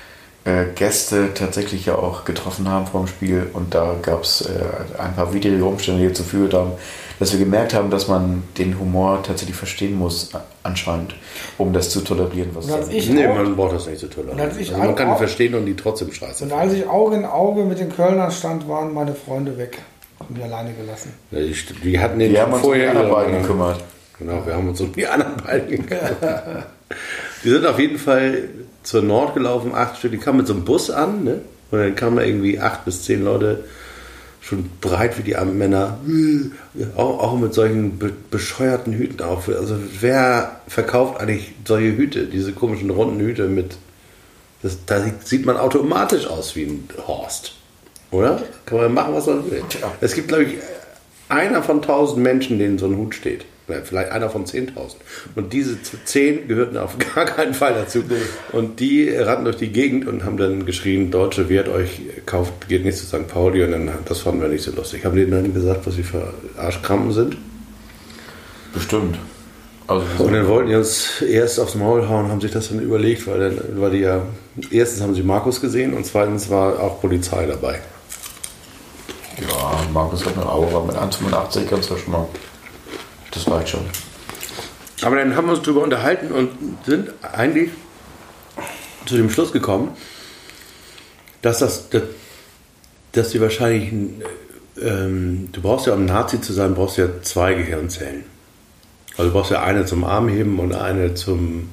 Gäste tatsächlich ja auch getroffen haben vor dem Spiel und da gab es ein paar widrige Umstände, die dazu geführt haben, dass wir gemerkt haben, dass man den Humor tatsächlich verstehen muss, anscheinend, um das zu tolerieren, was man braucht das nicht zu tolerieren. Also man kann ihn verstehen und die trotzdem scheiße. Und als ich Auge in Auge mit den Kölnern stand, waren meine Freunde weg und mich alleine gelassen. Ja, die hatten den haben uns vorher um die anderen beiden gekümmert. Genau, wir haben uns um die anderen beiden gekümmert. Die sind auf jeden Fall zur Nord gelaufen, 8 Stück. Die kamen mit so einem Bus an, ne? Und dann kamen da irgendwie 8 bis 10 Leute, schon breit wie die armen Männer, auch mit solchen bescheuerten Hüten auf. Also wer verkauft eigentlich solche Hüte, diese komischen runden Hüte mit, da sieht man automatisch aus wie ein Horst, oder? Kann man machen, was man will. Ja. Es gibt, glaube ich, einer von 1000 Menschen, denen so ein Hut steht. Vielleicht einer von 10.000. Und diese 10 gehörten auf gar keinen Fall dazu. Und die rannten durch die Gegend und haben dann geschrien, Deutsche, wehrt euch, kauft, geht nicht zu St. Pauli. Und dann, das fanden wir nicht so lustig. Haben die dann gesagt, was sie für Arschkrampen sind? Bestimmt. Also und dann wollten die uns erst aufs Maul hauen, haben sich das dann überlegt, weil die ja, erstens haben sie Markus gesehen und zweitens war auch Polizei dabei. Ja, Markus hat eine Aura mit 1,85 ganz schon mal. Das reicht schon. Aber dann haben wir uns darüber unterhalten und sind eigentlich zu dem Schluss gekommen, dass die wahrscheinlich, du brauchst ja, um Nazi zu sein, brauchst du ja 2 Gehirnzellen. Also du brauchst ja eine zum Armheben und eine zum,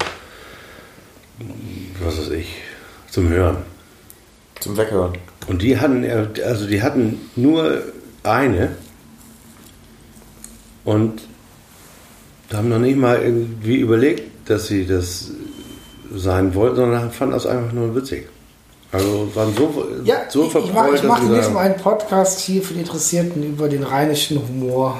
was weiß ich, zum Hören. Zum Weghören. Und die hatten nur eine und haben noch nicht mal irgendwie überlegt, dass sie das sein wollten, sondern fanden das einfach nur witzig. Also waren so verfreut. Ich mache nächstes Mal einen Podcast hier für die Interessierten über den rheinischen Humor.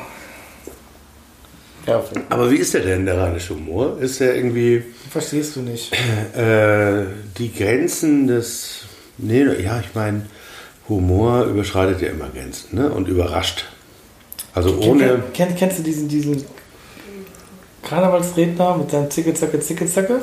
Ja, aber wie ist der denn, der rheinische Humor? Ist der irgendwie... Verstehst du nicht. Die Grenzen des... Nee, ja, ich meine, Humor überschreitet ja immer Grenzen, ne? Und überrascht. Also ohne... Kennst du diesen Karnevalsredner mit seinem Zicke-Zacke, Zicke-Zacke?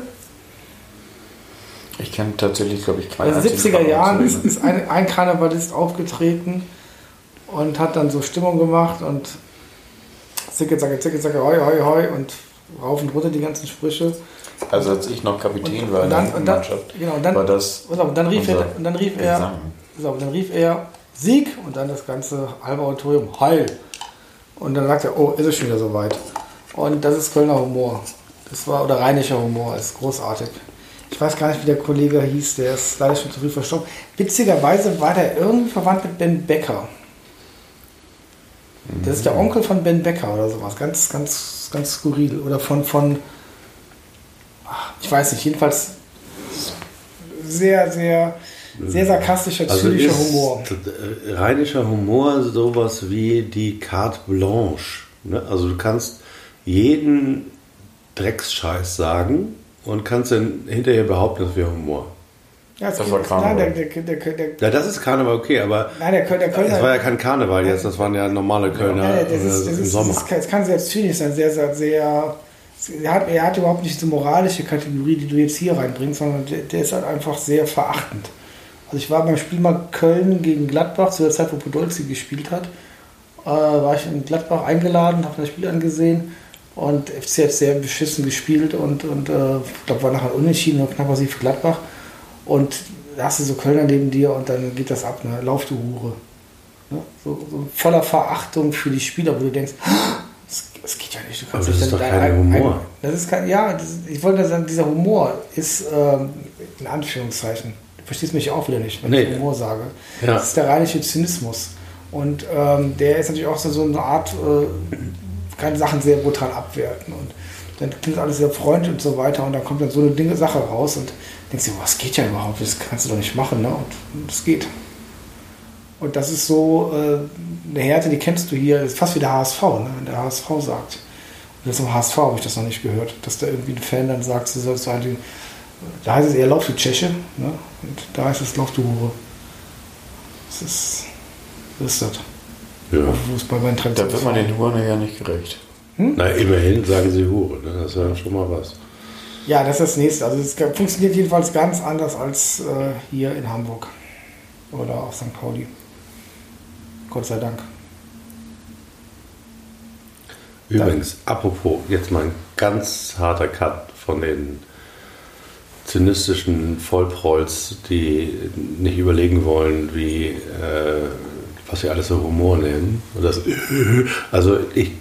Ich kenne tatsächlich, glaube ich, keinen. In den 70er Jahren ist ein Karnevalist aufgetreten und hat dann so Stimmung gemacht und Zicke-Zacke, hoi, hoi, hoi und rauf und runter die ganzen Sprüche. Also als ich noch Kapitän war in der Mannschaft, war das dann rief er Sieg und dann das ganze halbe Auditorium Heil. Und dann sagt er, oh, ist es schon wieder soweit. Und das ist Kölner Humor. Oder rheinischer Humor, ist großartig. Ich weiß gar nicht, wie der Kollege hieß, der ist leider schon zu früh verstorben. Witzigerweise war der irgendwie verwandt mit Ben Becker. Das ist der Onkel von Ben Becker oder sowas. Ganz, ganz, ganz skurril. Oder ich weiß nicht, jedenfalls sehr, sehr, sehr sarkastischer, zynischer Humor. Rheinischer Humor sowas wie die Carte Blanche. Ne? Also du kannst jeden Drecksscheiß sagen und kannst dann hinterher behaupten, das wäre Humor. Ja, das war Karneval. Ja, das ist Karneval, okay, aber der Kölner, das war ja kein Karneval jetzt, das waren ja normale Kölner im Sommer. Das kann sehr zynisch sein, sehr, sehr, sehr. Er hat überhaupt nicht diese moralische Kategorie, die du jetzt hier reinbringst, sondern der ist halt einfach sehr verachtend. Also ich war beim Spiel mal Köln gegen Gladbach, zu der Zeit, wo Podolski gespielt hat, war ich in Gladbach eingeladen, habe das Spiel angesehen und FC hat sehr beschissen gespielt und ich glaube, war nachher unentschieden oder knapp für Gladbach. Und da hast du so Kölner neben dir und dann geht das ab, ne? Lauf du Hure. Ne? So voller Verachtung für die Spieler, wo du denkst, das geht ja nicht. Du kannst aber das ist doch kein Humor. Ich wollte sagen, dieser Humor ist in Anführungszeichen. Du verstehst mich auch wieder nicht, wenn ich Humor sage. Ja. Das ist der rheinische Zynismus. Und der ist natürlich auch so eine Art, kann Sachen sehr brutal abwerten. Und dann klingt alles sehr freundlich und so weiter und dann kommt dann so eine Sache raus und denkst du, was geht ja überhaupt? Das kannst du doch nicht machen, ne? Und das geht. Und das ist so eine Härte, die kennst du hier, ist fast wie der HSV, ne? Wenn der HSV sagt. Und jetzt im HSV habe ich das noch nicht gehört, dass da irgendwie ein Fan dann sagt, du sollst halt, da heißt es eher Lauf du Tscheche, ne? Und da heißt es Lauf du Hure. Das ist das. Ja. Da wird man den Huren ja nicht gerecht. Na, immerhin sagen sie Hure, ne? Das ist ja schon mal was. Ja, das ist das nächste. Also es funktioniert jedenfalls ganz anders als hier in Hamburg oder auf St. Pauli. Gott sei Dank. Übrigens, apropos, jetzt mal ein ganz harter Cut von den zynistischen Vollprolls, die nicht überlegen wollen, wie was sie alles so Humor nennen. Und das, also ich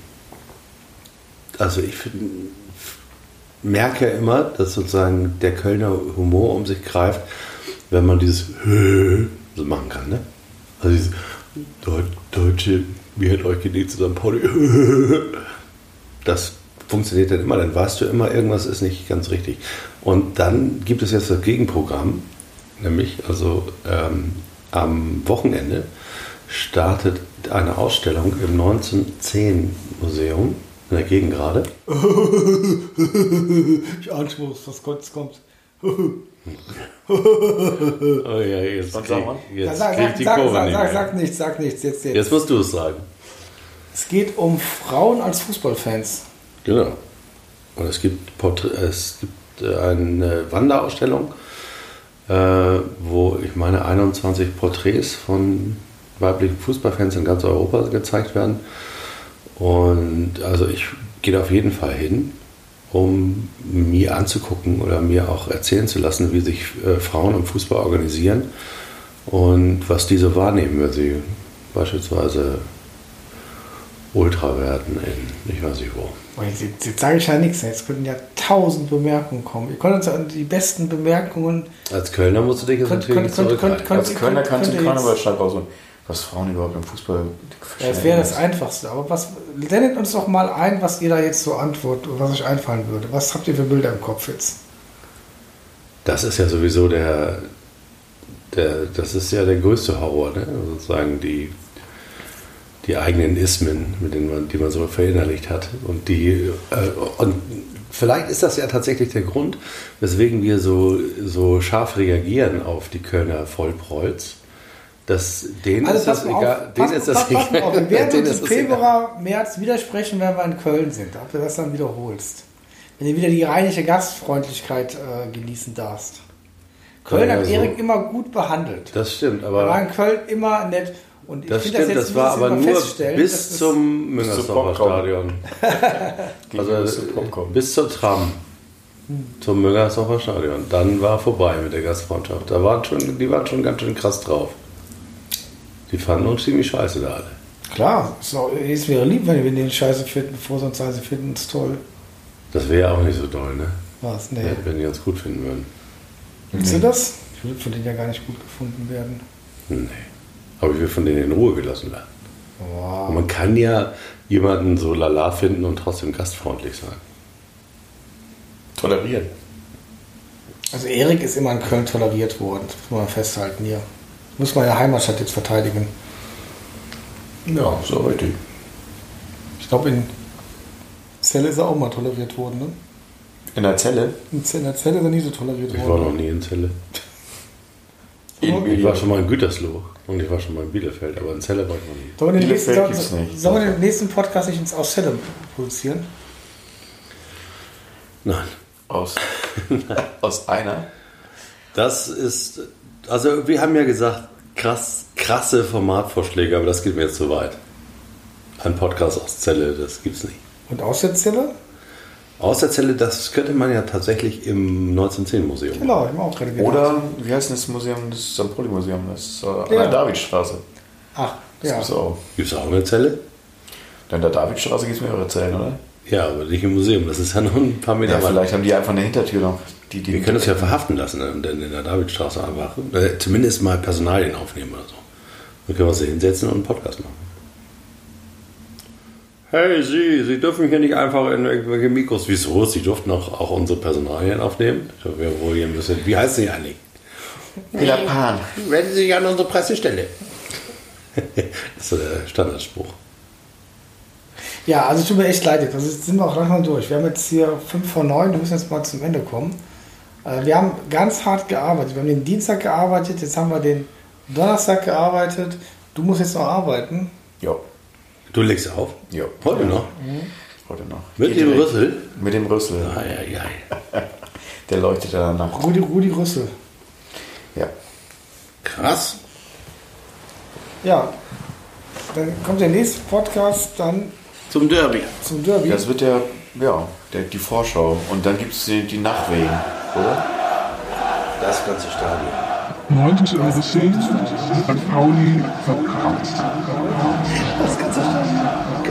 merke ja immer, dass sozusagen der Kölner Humor um sich greift, wenn man dieses so machen kann. Ne? Also dieses Deutsche, wie hat euch gelegt zu St. Pauli? Das funktioniert dann immer, dann weißt du immer, irgendwas ist nicht ganz richtig. Und dann gibt es jetzt das Gegenprogramm, nämlich also am Wochenende startet eine Ausstellung im 1910 Museum in der Gegend gerade. Ich ahne schon, was kommt. Oh ja, jetzt krieg ich die Kurve nicht mehr. Sag nichts. Jetzt musst du es sagen. Es geht um Frauen als Fußballfans. Genau. Und es gibt eine Wanderausstellung, wo ich meine 21 Porträts von weiblichen Fußballfans in ganz Europa gezeigt werden. Und also ich gehe auf jeden Fall hin, um mir anzugucken oder mir auch erzählen zu lassen, wie sich Frauen im Fußball organisieren und was diese wahrnehmen, wenn sie beispielsweise Ultra werden in ich weiß nicht wo. Jetzt sage ich ja nichts, jetzt könnten ja 1000 Bemerkungen kommen. Ihr könnt uns ja die besten Bemerkungen... Als Kölner musst du dich jetzt natürlich nicht zurückhalten. Als Kölner kannst du einen Karnevalsschlag aussuchen, was Frauen überhaupt im Fußball... Ja, das wäre das Einfachste. Aber sendet uns doch mal ein, was ihr da jetzt so antwortet, was euch einfallen würde. Was habt ihr für Bilder im Kopf jetzt? Das ist ja sowieso das ist ja der größte Horror, ne? Sozusagen die eigenen Ismen, die man so verinnerlicht hat. Und vielleicht ist das ja tatsächlich der Grund, weswegen wir so scharf reagieren auf die Kölner Vollprolls. Denen ist das egal. Wir werden uns im Februar, März widersprechen, wenn wir in Köln sind, ob du das dann wiederholst. Wenn du wieder die rheinische Gastfreundlichkeit genießen darfst. Köln hat Erik immer gut behandelt. Das stimmt, aber... Er war in Köln immer nett. Und ich das stimmt, das war aber nur bis zum Müngersdorfer Stadion. Also bis zur Tram zum Müngersdorfer Stadion. Dann war vorbei mit der Gastfreundschaft. Die waren schon ganz schön krass drauf. Die fanden uns ziemlich scheiße da alle. Klar, es wäre lieb, wenn wir den Scheiße finden, bevor sonst sagen, sie finden es toll. Das wäre auch nicht so toll, ne? Was? Nee. Ja, wenn die uns gut finden würden. Findest du das? Ich will von denen ja gar nicht gut gefunden werden. Nee. Aber ich will von denen in Ruhe gelassen werden. Wow. Und man kann ja jemanden so lala finden und trotzdem gastfreundlich sein. Tolerieren. Also Erik ist immer in Köln toleriert worden. Das muss man festhalten hier. Muss meine Heimatstadt jetzt verteidigen. Ja, so richtig. Ich glaube, in Celle ist er auch mal toleriert worden, ne? In der Zelle? In der Zelle ist er nie so toleriert worden. Ich war noch nie in Celle. Ich war schon mal in Gütersloh und ich war schon mal in Bielefeld, aber in Celle war ich noch nie. Sollen wir den nächsten Podcast nicht aus Celle produzieren? Nein. Aus einer? Das ist, also wir haben ja gesagt, krasse Formatvorschläge, aber das geht mir jetzt zu weit. Ein Podcast aus Celle, das gibt's nicht. Und aus der Zelle? Aus der Zelle, das könnte man ja tatsächlich im 1910-Museum. Genau, ich habe auch gerade gedacht. Oder, wie heißt das Museum, das St. Pauli-Museum, das ist an der Davidstraße. Ach, das ja. gibt's auch. Gibt es auch eine Zelle? In der Davidstraße gibt es mehrere Zellen, oder? Ja, aber nicht im Museum, das ist ja noch ein paar Meter Ja, weit. vielleicht haben die einfach eine Hintertür noch. Wir können uns ja verhaften lassen, denn in der Davidstraße einfach. Zumindest mal Personalien aufnehmen oder so. Dann können wir uns hinsetzen und einen Podcast machen. Hey, Sie dürfen hier nicht einfach in irgendwelche Mikros. Wieso? Sie durften auch unsere Personalien aufnehmen? Wir wohl hier ein bisschen. Wie heißt Sie eigentlich? Peter Pan. Wenden Sie sich an unsere Pressestelle. Das ist so der Standardspruch. Ja, also tut mir echt leid jetzt. Also jetzt sind wir auch langsam durch. Wir haben jetzt hier 8:55, wir müssen jetzt mal zum Ende kommen. Wir haben ganz hart gearbeitet. Wir haben den Dienstag gearbeitet, jetzt haben wir den Donnerstag gearbeitet. Du musst jetzt noch arbeiten. Ja. Du legst auf? Ja. Heute noch? Mhm. Heute noch. Mit dem Rüssel? Mit dem Rüssel. Ja. Der leuchtet da nach. Rudi Rüssel. Ja. Krass. Ja, dann kommt der nächste Podcast dann Zum Derby. zum Derby. Das wird die Vorschau. Und dann gibt es die Nachwehen, oder? Das ganze Stadion. 90 Euro St. Pauli verkauft. Das ganze Stadion.